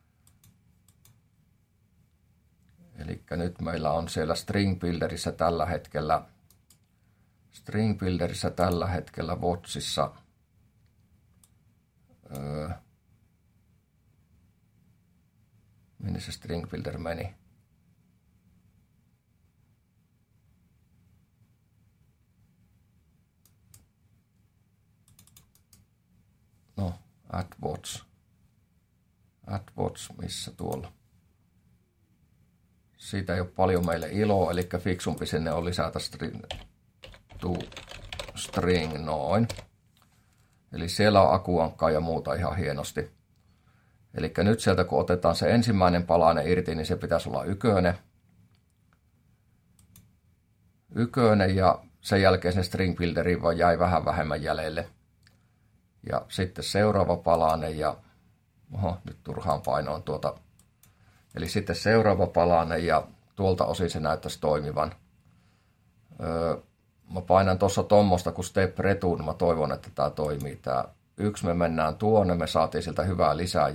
Eli nyt meillä on siellä String Builderissä tällä hetkellä Watchissa minne se String Builder meni? AdWords, missä tuolla? Siitä ei ole paljon meille iloa, eli fiksumpi sinne on lisätä string noin. Eli siellä on akuankkaa ja muuta ihan hienosti. Eli nyt sieltä kun otetaan se ensimmäinen palanen irti, niin se pitäisi olla ykönen ja sen jälkeen sen string builderiin vaan jäi vähän vähemmän jäljelle. Ja sitten seuraava palanen ja nyt turhaan painoon tuota. Eli sitten seuraava palanen ja tuolta osin se näyttäisi toimivan. Mä painan tuossa tommosta kun step retuun, niin mä toivon, että tää toimii. Tää 1 me mennään tuonne, me saatiin sieltä hyvää lisää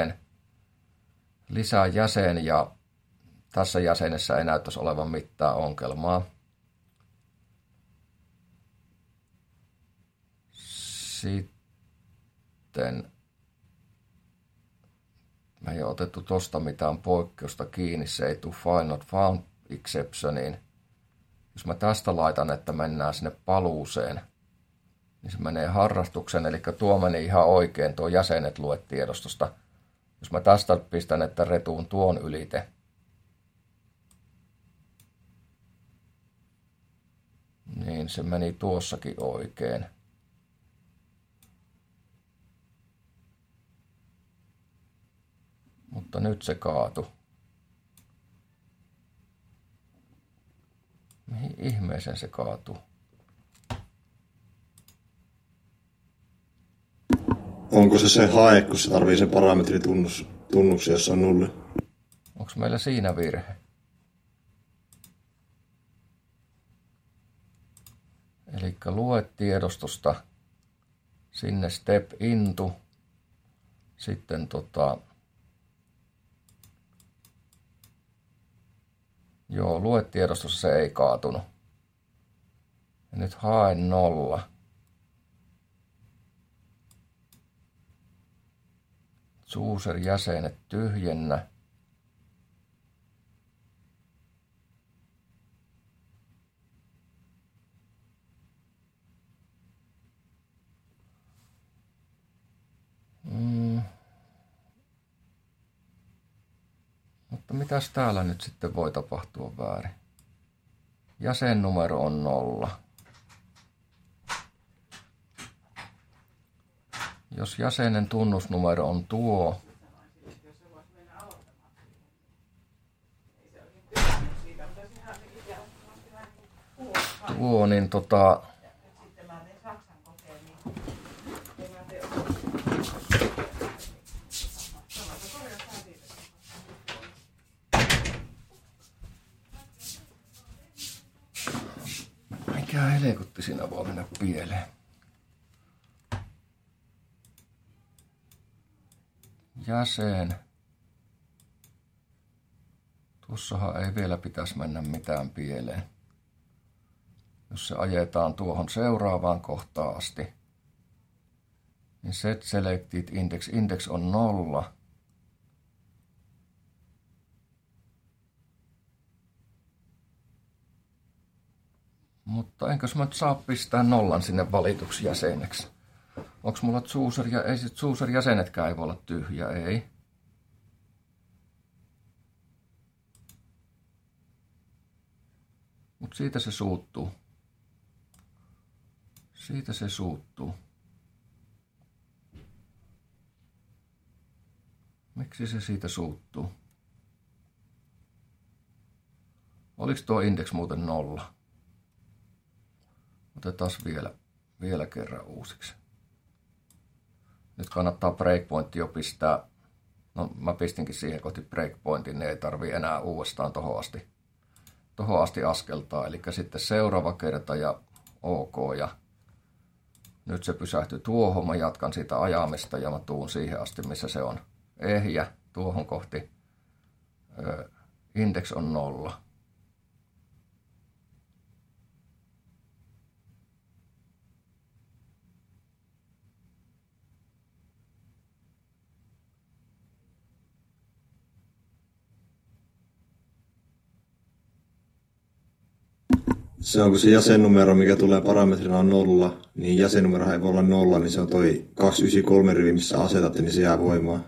jäsen ja tässä jäsenessä ei näyttäisi olevan mitään ongelmaa. Sitten me ei ole otettu tosta mitään poikkeusta kiinni, se ei tule find not found exceptioniin. Jos mä tästä laitan, että mennään sinne paluuseen, niin se menee harrastuksen, eli tuo meni ihan oikein, tuo jäsenet lue tiedostosta. Jos mä tästä pistän, että retuun tuon ylite, niin se meni tuossakin oikein. Mutta nyt se kaatui. Mihin ihmeeseen se kaatuu? Onko se hae, kun se tarvii sen parametritunnuksen, jossa on nulli? Onko meillä siinä virhe? Eli lue tiedostosta sinne step into. Sitten lue tiedostossa se ei kaatunut. Ja nyt hae 0. User jäsenet tyhjennä. Mutta mitäs täällä nyt sitten voi tapahtua väärin? Jäsennumero on 0. Jos jäsenen tunnusnumero on tuo, niin mikä helkutti siinä voi mennä pieleen. Jäsen. Tuossahan ei vielä pitäisi mennä mitään pieleen. Jos se ajetaan tuohon seuraavaan kohtaan asti, niin set selected index on 0. Mutta enkös mä nyt saa pistää 0 sinne valituksi jäseneksi? Onko mulla user jäsenetkään ei voi olla tyhjä? Ei. Mutta siitä se suuttuu. Siitä se suuttuu. Miksi se siitä suuttuu? Oliko tuo index muuten 0? Otetaan vielä kerran uusiksi. Nyt kannattaa breakpointti jo pistää. No mä pistinkin siihen kohti breakpointin, niin ei tarvii enää uudestaan tohon asti askeltaa. Eli sitten seuraava kerta ja OK. Ja nyt se pysähtyi tuohon. Mä jatkan siitä ajamista ja mä tuun siihen asti, missä se on ehjä. Tuohon kohti. Index on 0. Se on kun se jäsennumero, mikä tulee parametrina on 0, niin jäsennumero ei voi olla 0, niin se on toi 293 rivi, missä asetatte, niin se jää voimaan.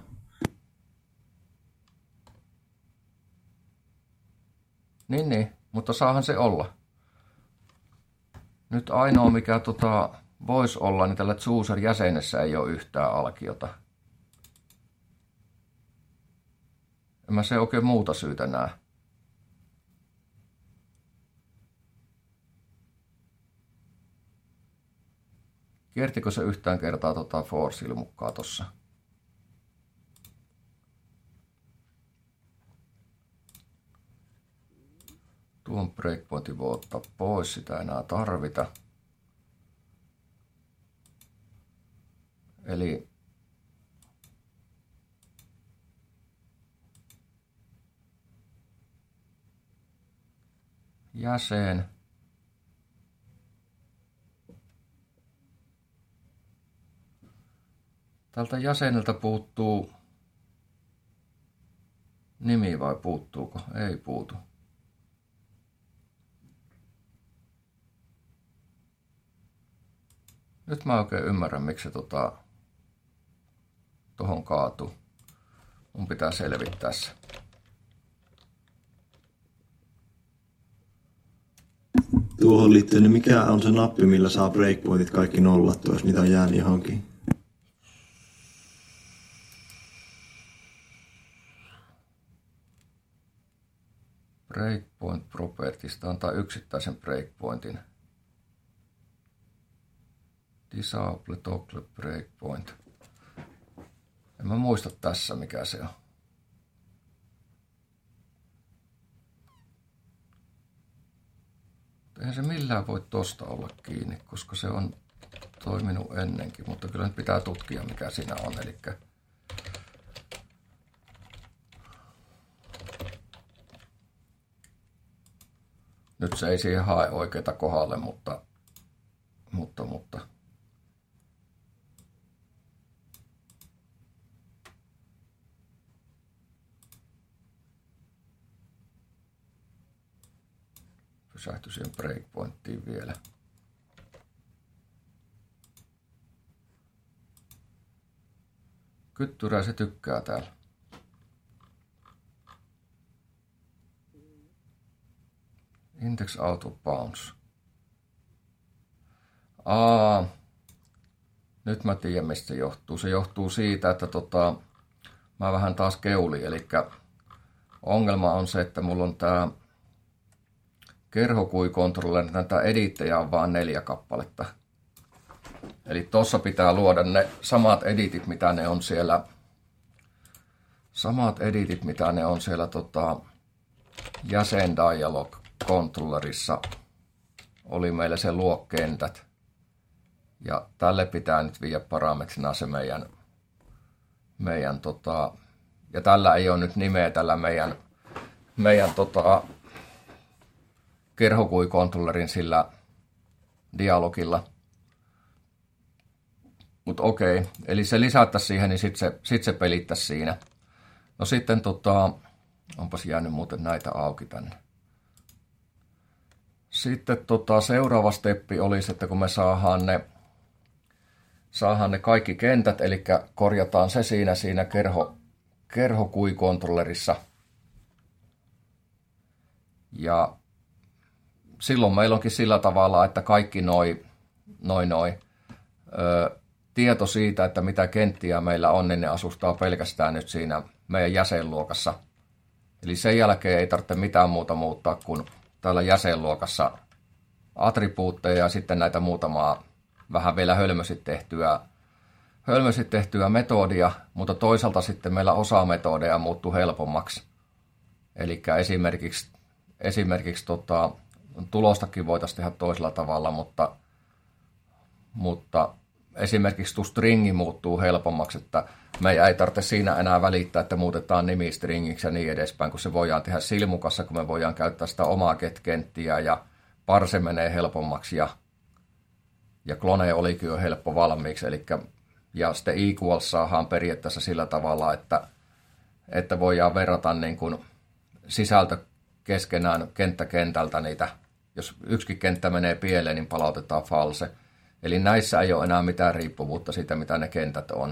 Niin, mutta saahan se olla. Nyt ainoa mikä voisi olla, niin tällä chooser-jäsenessä ei ole yhtään alkiota. En mä se oikein muuta syytä näe. Kiertikö se yhtään kertaa force-ilmukkaa tossa? Tuon breakpointin voi ottaa pois, sitä ei enää tarvita. Eli jäsen. Tältä jäseneltä puuttuu nimi vai puuttuuko? Ei puutu. Nyt mä oikein ymmärrän, miksi se tohon kaatuu. Mun pitää selvittää se. Tuohon liittyen, niin mikä on se nappi, millä saa breakpointit kaikki nollattua, jos niitä on jäänyt johonkin? Breakpoint propertista antaa yksittäisen breakpointin. Disable toggle breakpoint. En mä muista tässä mikä se on. Eihän se millään voi tosta olla kiinni, koska se on toiminut ennenkin, mutta kyllä nyt pitää tutkia mikä siinä on. Elikkä nyt se ei siihen hae oikeita kohdalle, mutta pysähtyi siihen breakpointtiin vielä. Kyttyrää se tykkää täällä. Index auto bounce. Nyt mä tiedän mistä se johtuu. Se johtuu siitä, että mä vähän taas keulin. Eli ongelma on se, että mulla on tää kerhokuikontrolleri, näitä edittejä on vaan 4 kappaletta. Eli tossa pitää luoda ne samat editit, mitä ne on siellä. Jäsendialog controllerissa oli meillä se luokentät. Ja tälle pitää nyt viedä parametrina se meidän ja tällä ei ole nyt nimeä tällä meidän kerhokuikontrollerin sillä dialogilla. Mutta okei, eli se lisättäisiin siihen, niin sit se pelittäisi siinä. No sitten onpas jäänyt muuten näitä auki tänne. Sitten seuraava steppi olisi, että kun me saadaan ne kaikki kentät, eli korjataan se siinä kerhokuikontrollerissa. Ja silloin meillä onkin sillä tavalla, että kaikki tieto siitä, että mitä kenttiä meillä on, niin ne asustaa pelkästään nyt siinä meidän jäsenluokassa. Eli sen jälkeen ei tarvitse mitään muuta muuttaa kuin täällä jäsenluokassa attribuutteja ja sitten näitä muutamaa vähän vielä hölmösit tehtyä metodia, mutta toisaalta sitten meillä osa metodeja muuttuu helpommaksi. Eli esimerkiksi tulostakin voitaisiin tehdä toisella tavalla, mutta esimerkiksi tuo stringi muuttuu helpommaksi, että meidän ei tarvitse siinä enää välittää, että muutetaan nimi stringiksi ja niin edespäin, kun se voidaan tehdä silmukassa, kun me voidaan käyttää sitä omaa get-kenttiä ja parse menee helpommaksi ja clone olikin jo helppo valmiiksi, ja sitten equals saadaan periaatteessa sillä tavalla, että voidaan verrata niin kuin sisältö keskenään kenttä kentältä niitä Jos yksikin kenttä menee pieleen, niin palautetaan false. Eli näissä ei ole enää mitään riippuvuutta siitä, mitä ne kentät on.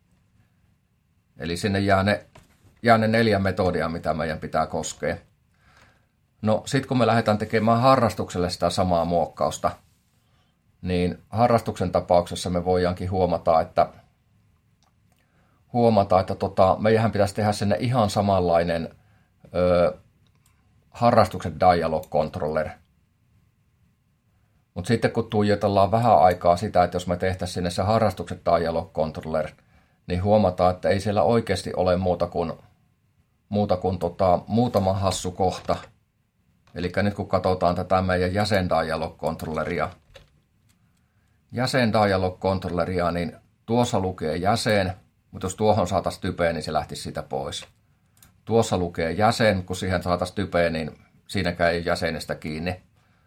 Eli sinne jää ne 4 metodia, mitä meidän pitää koskea. No sitten kun me lähdetään tekemään harrastukselle sitä samaa muokkausta, niin harrastuksen tapauksessa me voidaankin huomata, että meidän pitäisi tehdä sinne ihan samanlainen harrastuksen dialog controller. Mutta sitten kun tuijotellaan vähän aikaa sitä, että jos me tehtäisiin sinne se harrastuksen dialog controller, niin huomataan, että ei siellä oikeasti ole muuta kuin muutama hassu kohta. Eli nyt kun katsotaan tätä meidän jäsen dialog controlleria, niin tuossa lukee jäsen, mutta jos tuohon saataisiin typeä, niin se lähtisi siitä pois. Tuossa lukee jäsen, kun siihen saataisiin typeä, niin siinäkään ei jäsenestä kiinni.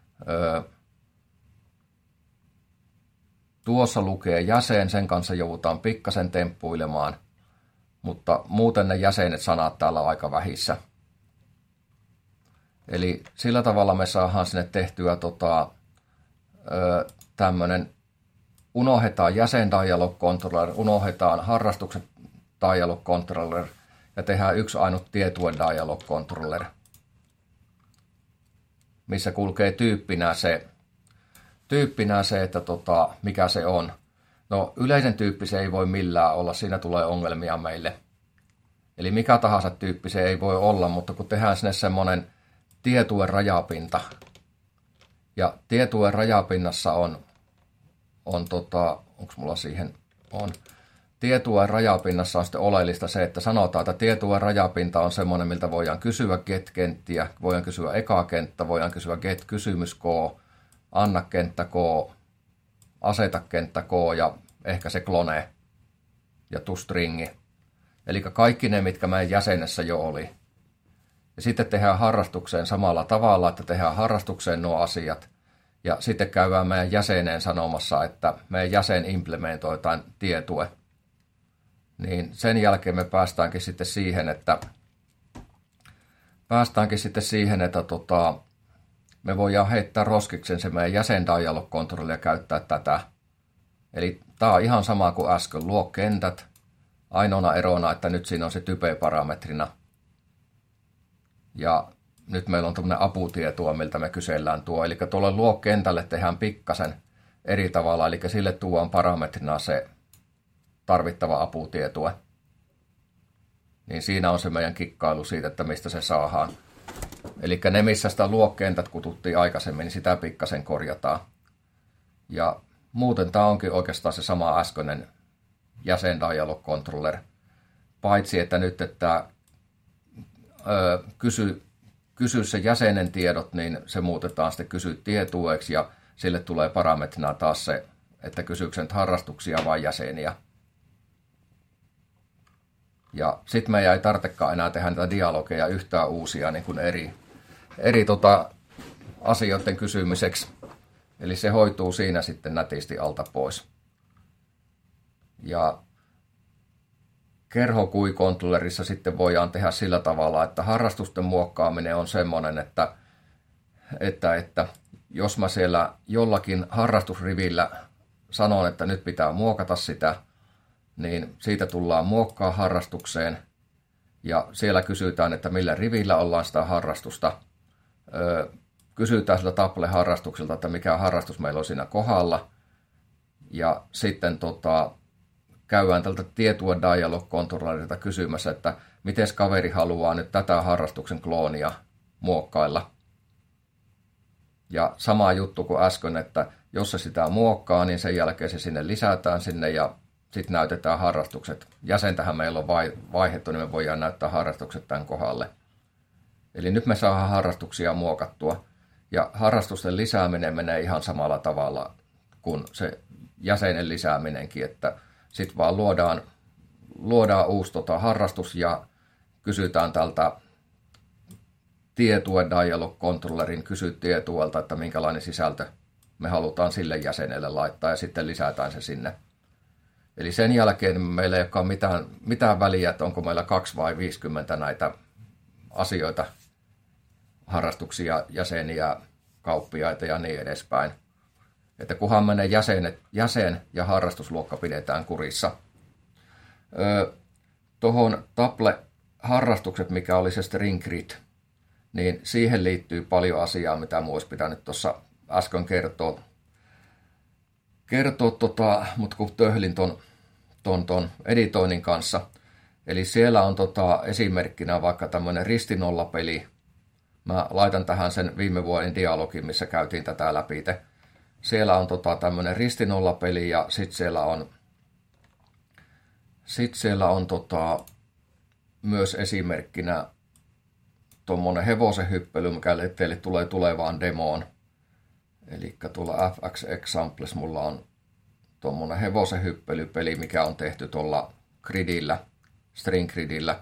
Tuossa lukee jäsen, sen kanssa joudutaan pikkasen temppuilemaan, mutta muuten ne jäsenet sanat täällä on aika vähissä. Eli sillä tavalla me saadaan sinne tehtyä tämmöinen, unohdetaan jäsen dialog controller, unohdetaan harrastuksen dialog controller ja tehdään yksi ainut tietue dialog controller, missä kulkee tyyppinä se, että mikä se on. No yleisen tyyppi se ei voi millään olla, siinä tulee ongelmia meille. Eli mikä tahansa tyyppi se ei voi olla, mutta kun tehdään sinne semmoinen tietuen rajapinta, ja tietuen rajapinnassa onko mulla siihen, tietuen rajapinnassa on sitten oleellista se, että sanotaan, että tietuen rajapinta on semmoinen, miltä voidaan kysyä get-kenttiä, voidaan kysyä eka kenttä, voidaan kysyä get-kysymys K, anna kenttä K, aseta kenttä K ja ehkä se clone ja toStringi. Eli kaikki ne, mitkä meidän jäsenessä jo oli. Ja sitten tehdään harrastukseen samalla tavalla, että tehdään harrastukseen nuo asiat. Ja sitten käydään meidän jäseneen sanomassa, että meidän jäsen implementoi jotain tietue. Niin sen jälkeen me päästäänkin sitten siihen, että me voidaan heittää roskiksen se meidän jäsen dialog controller ja käyttää tätä. Eli tämä on ihan sama kuin äsken, luo kentät. Ainoana erona, että nyt siinä on se type-parametrina. Ja nyt meillä on tämmöinen aputietoa, miltä me kysellään tuo. Eli tuolle luo kentälle tehdään pikkasen eri tavalla, eli sille tuodaan parametrina se tarvittava aputietoa. Niin siinä on se meidän kikkailu siitä, että mistä se saadaan. Eli ne, missä sitä luokkentät kututtiin aikaisemmin, niin sitä pikkasen korjataan. Ja muuten tämä onkin oikeastaan se sama äskeinen jäsen dialog controller. Paitsi, että nyt että kysy se jäsenen tiedot, niin se muutetaan sitten kysy tietueeksi ja sille tulee parametrina taas se, että kysyykö sen harrastuksia vai jäseniä. Ja sitten meidän ei tarvitsekaan enää tehdä näitä dialogeja yhtään uusia niin kuin eri asioiden kysymiseksi. Eli se hoituu siinä sitten nätisti alta pois. Ja kerhokui-kontrollerissa sitten voidaan tehdä sillä tavalla, että harrastusten muokkaaminen on semmoinen, että jos mä siellä jollakin harrastusrivillä sanon, että nyt pitää muokata sitä, niin siitä tullaan muokkaa harrastukseen ja siellä kysytään, että millä rivillä ollaan sitä harrastusta. Kysytään sillä Table-harrastukselta, että mikä harrastus meillä on siinä kohdalla ja sitten käydään tältä tietue dialog controllerilta kysymässä, että miten kaveri haluaa nyt tätä harrastuksen kloonia muokkailla. Ja sama juttu kuin äsken, että jos se sitä muokkaa, niin sen jälkeen se sinne lisätään sinne ja sitten näytetään harrastukset. Jäsentähän meillä on vaihdettu, niin me voidaan näyttää harrastukset tämän kohdalle. Eli nyt me saadaan harrastuksia muokattua. Ja harrastusten lisääminen menee ihan samalla tavalla kuin se jäsenen lisääminenkin, että sitten vaan luodaan uusi harrastus ja kysytään tältä tietue dialog controllerin, kysyy tietuelta, että minkälainen sisältö me halutaan sille jäsenelle laittaa ja sitten lisätään se sinne. Eli sen jälkeen meillä ei olekaan mitään väliä, että onko meillä 2 vai 50 näitä asioita, harrastuksia, jäseniä, kauppiaita ja niin edespäin. Että kunhan menee jäsen- ja harrastusluokka pidetään kurissa. Tuohon Taple-harrastukset, mikä oli se String Grid, niin siihen liittyy paljon asiaa, mitä minun olisi pitänyt tuossa äsken kertoa, mutta kun töhlin ton editoinnin kanssa. Eli siellä on esimerkkinä vaikka tämmöinen ristinollapeli. Mä laitan tähän sen viime vuoden dialogin, missä käytiin tätä läpi. Siellä on tämmöinen ristinollapeli ja sitten siellä on myös esimerkkinä tuommoinen hevosen hyppely, mikä teille tulee tulevaan demoon. Eli tuolla FX Examples mulla on tuommoinen hevosen hyppelypeli, mikä on tehty tuolla gridillä, string gridillä.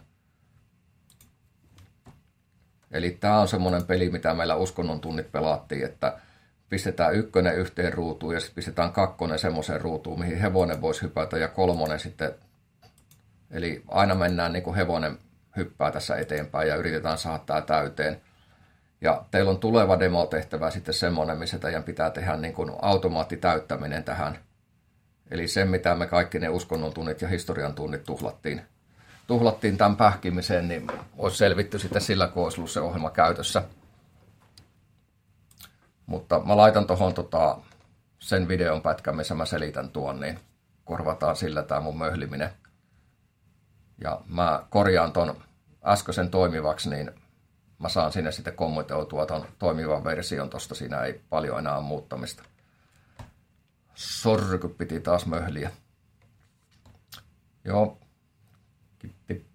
Eli tämä on semmoinen peli, mitä meillä uskonnon tunnit pelattiin, että pistetään 1 yhteen ruutuun ja sitten pistetään 2 semmoiseen ruutuun, mihin hevonen voisi hypätä ja 3 sitten. Eli aina mennään niin kuin hevonen hyppää tässä eteenpäin ja yritetään saada tämä täyteen. Ja teillä on tuleva demotehtävä sitten semmoinen, missä teidän pitää tehdä niin kuin automaattitäyttäminen tähän. Eli sen, mitä me kaikki ne uskonnon tunnit ja historian tunnit tuhlattiin tämän pähkimiseen, niin olisi selvitty sitten sillä, kun olisi ollut se ohjelma käytössä. Mutta mä laitan tuohon sen videon pätkän, missä mä selitän tuon, niin korvataan sillä tämä mun möhliminen. Ja mä korjaan ton äskeisen toimivaksi, niin mä saan sinne sitten kommentoitua ton toimivan version, tosta siinä ei paljon enää ole muuttamista. Sorry, kun piti taas möhliä. Joo, kiitti.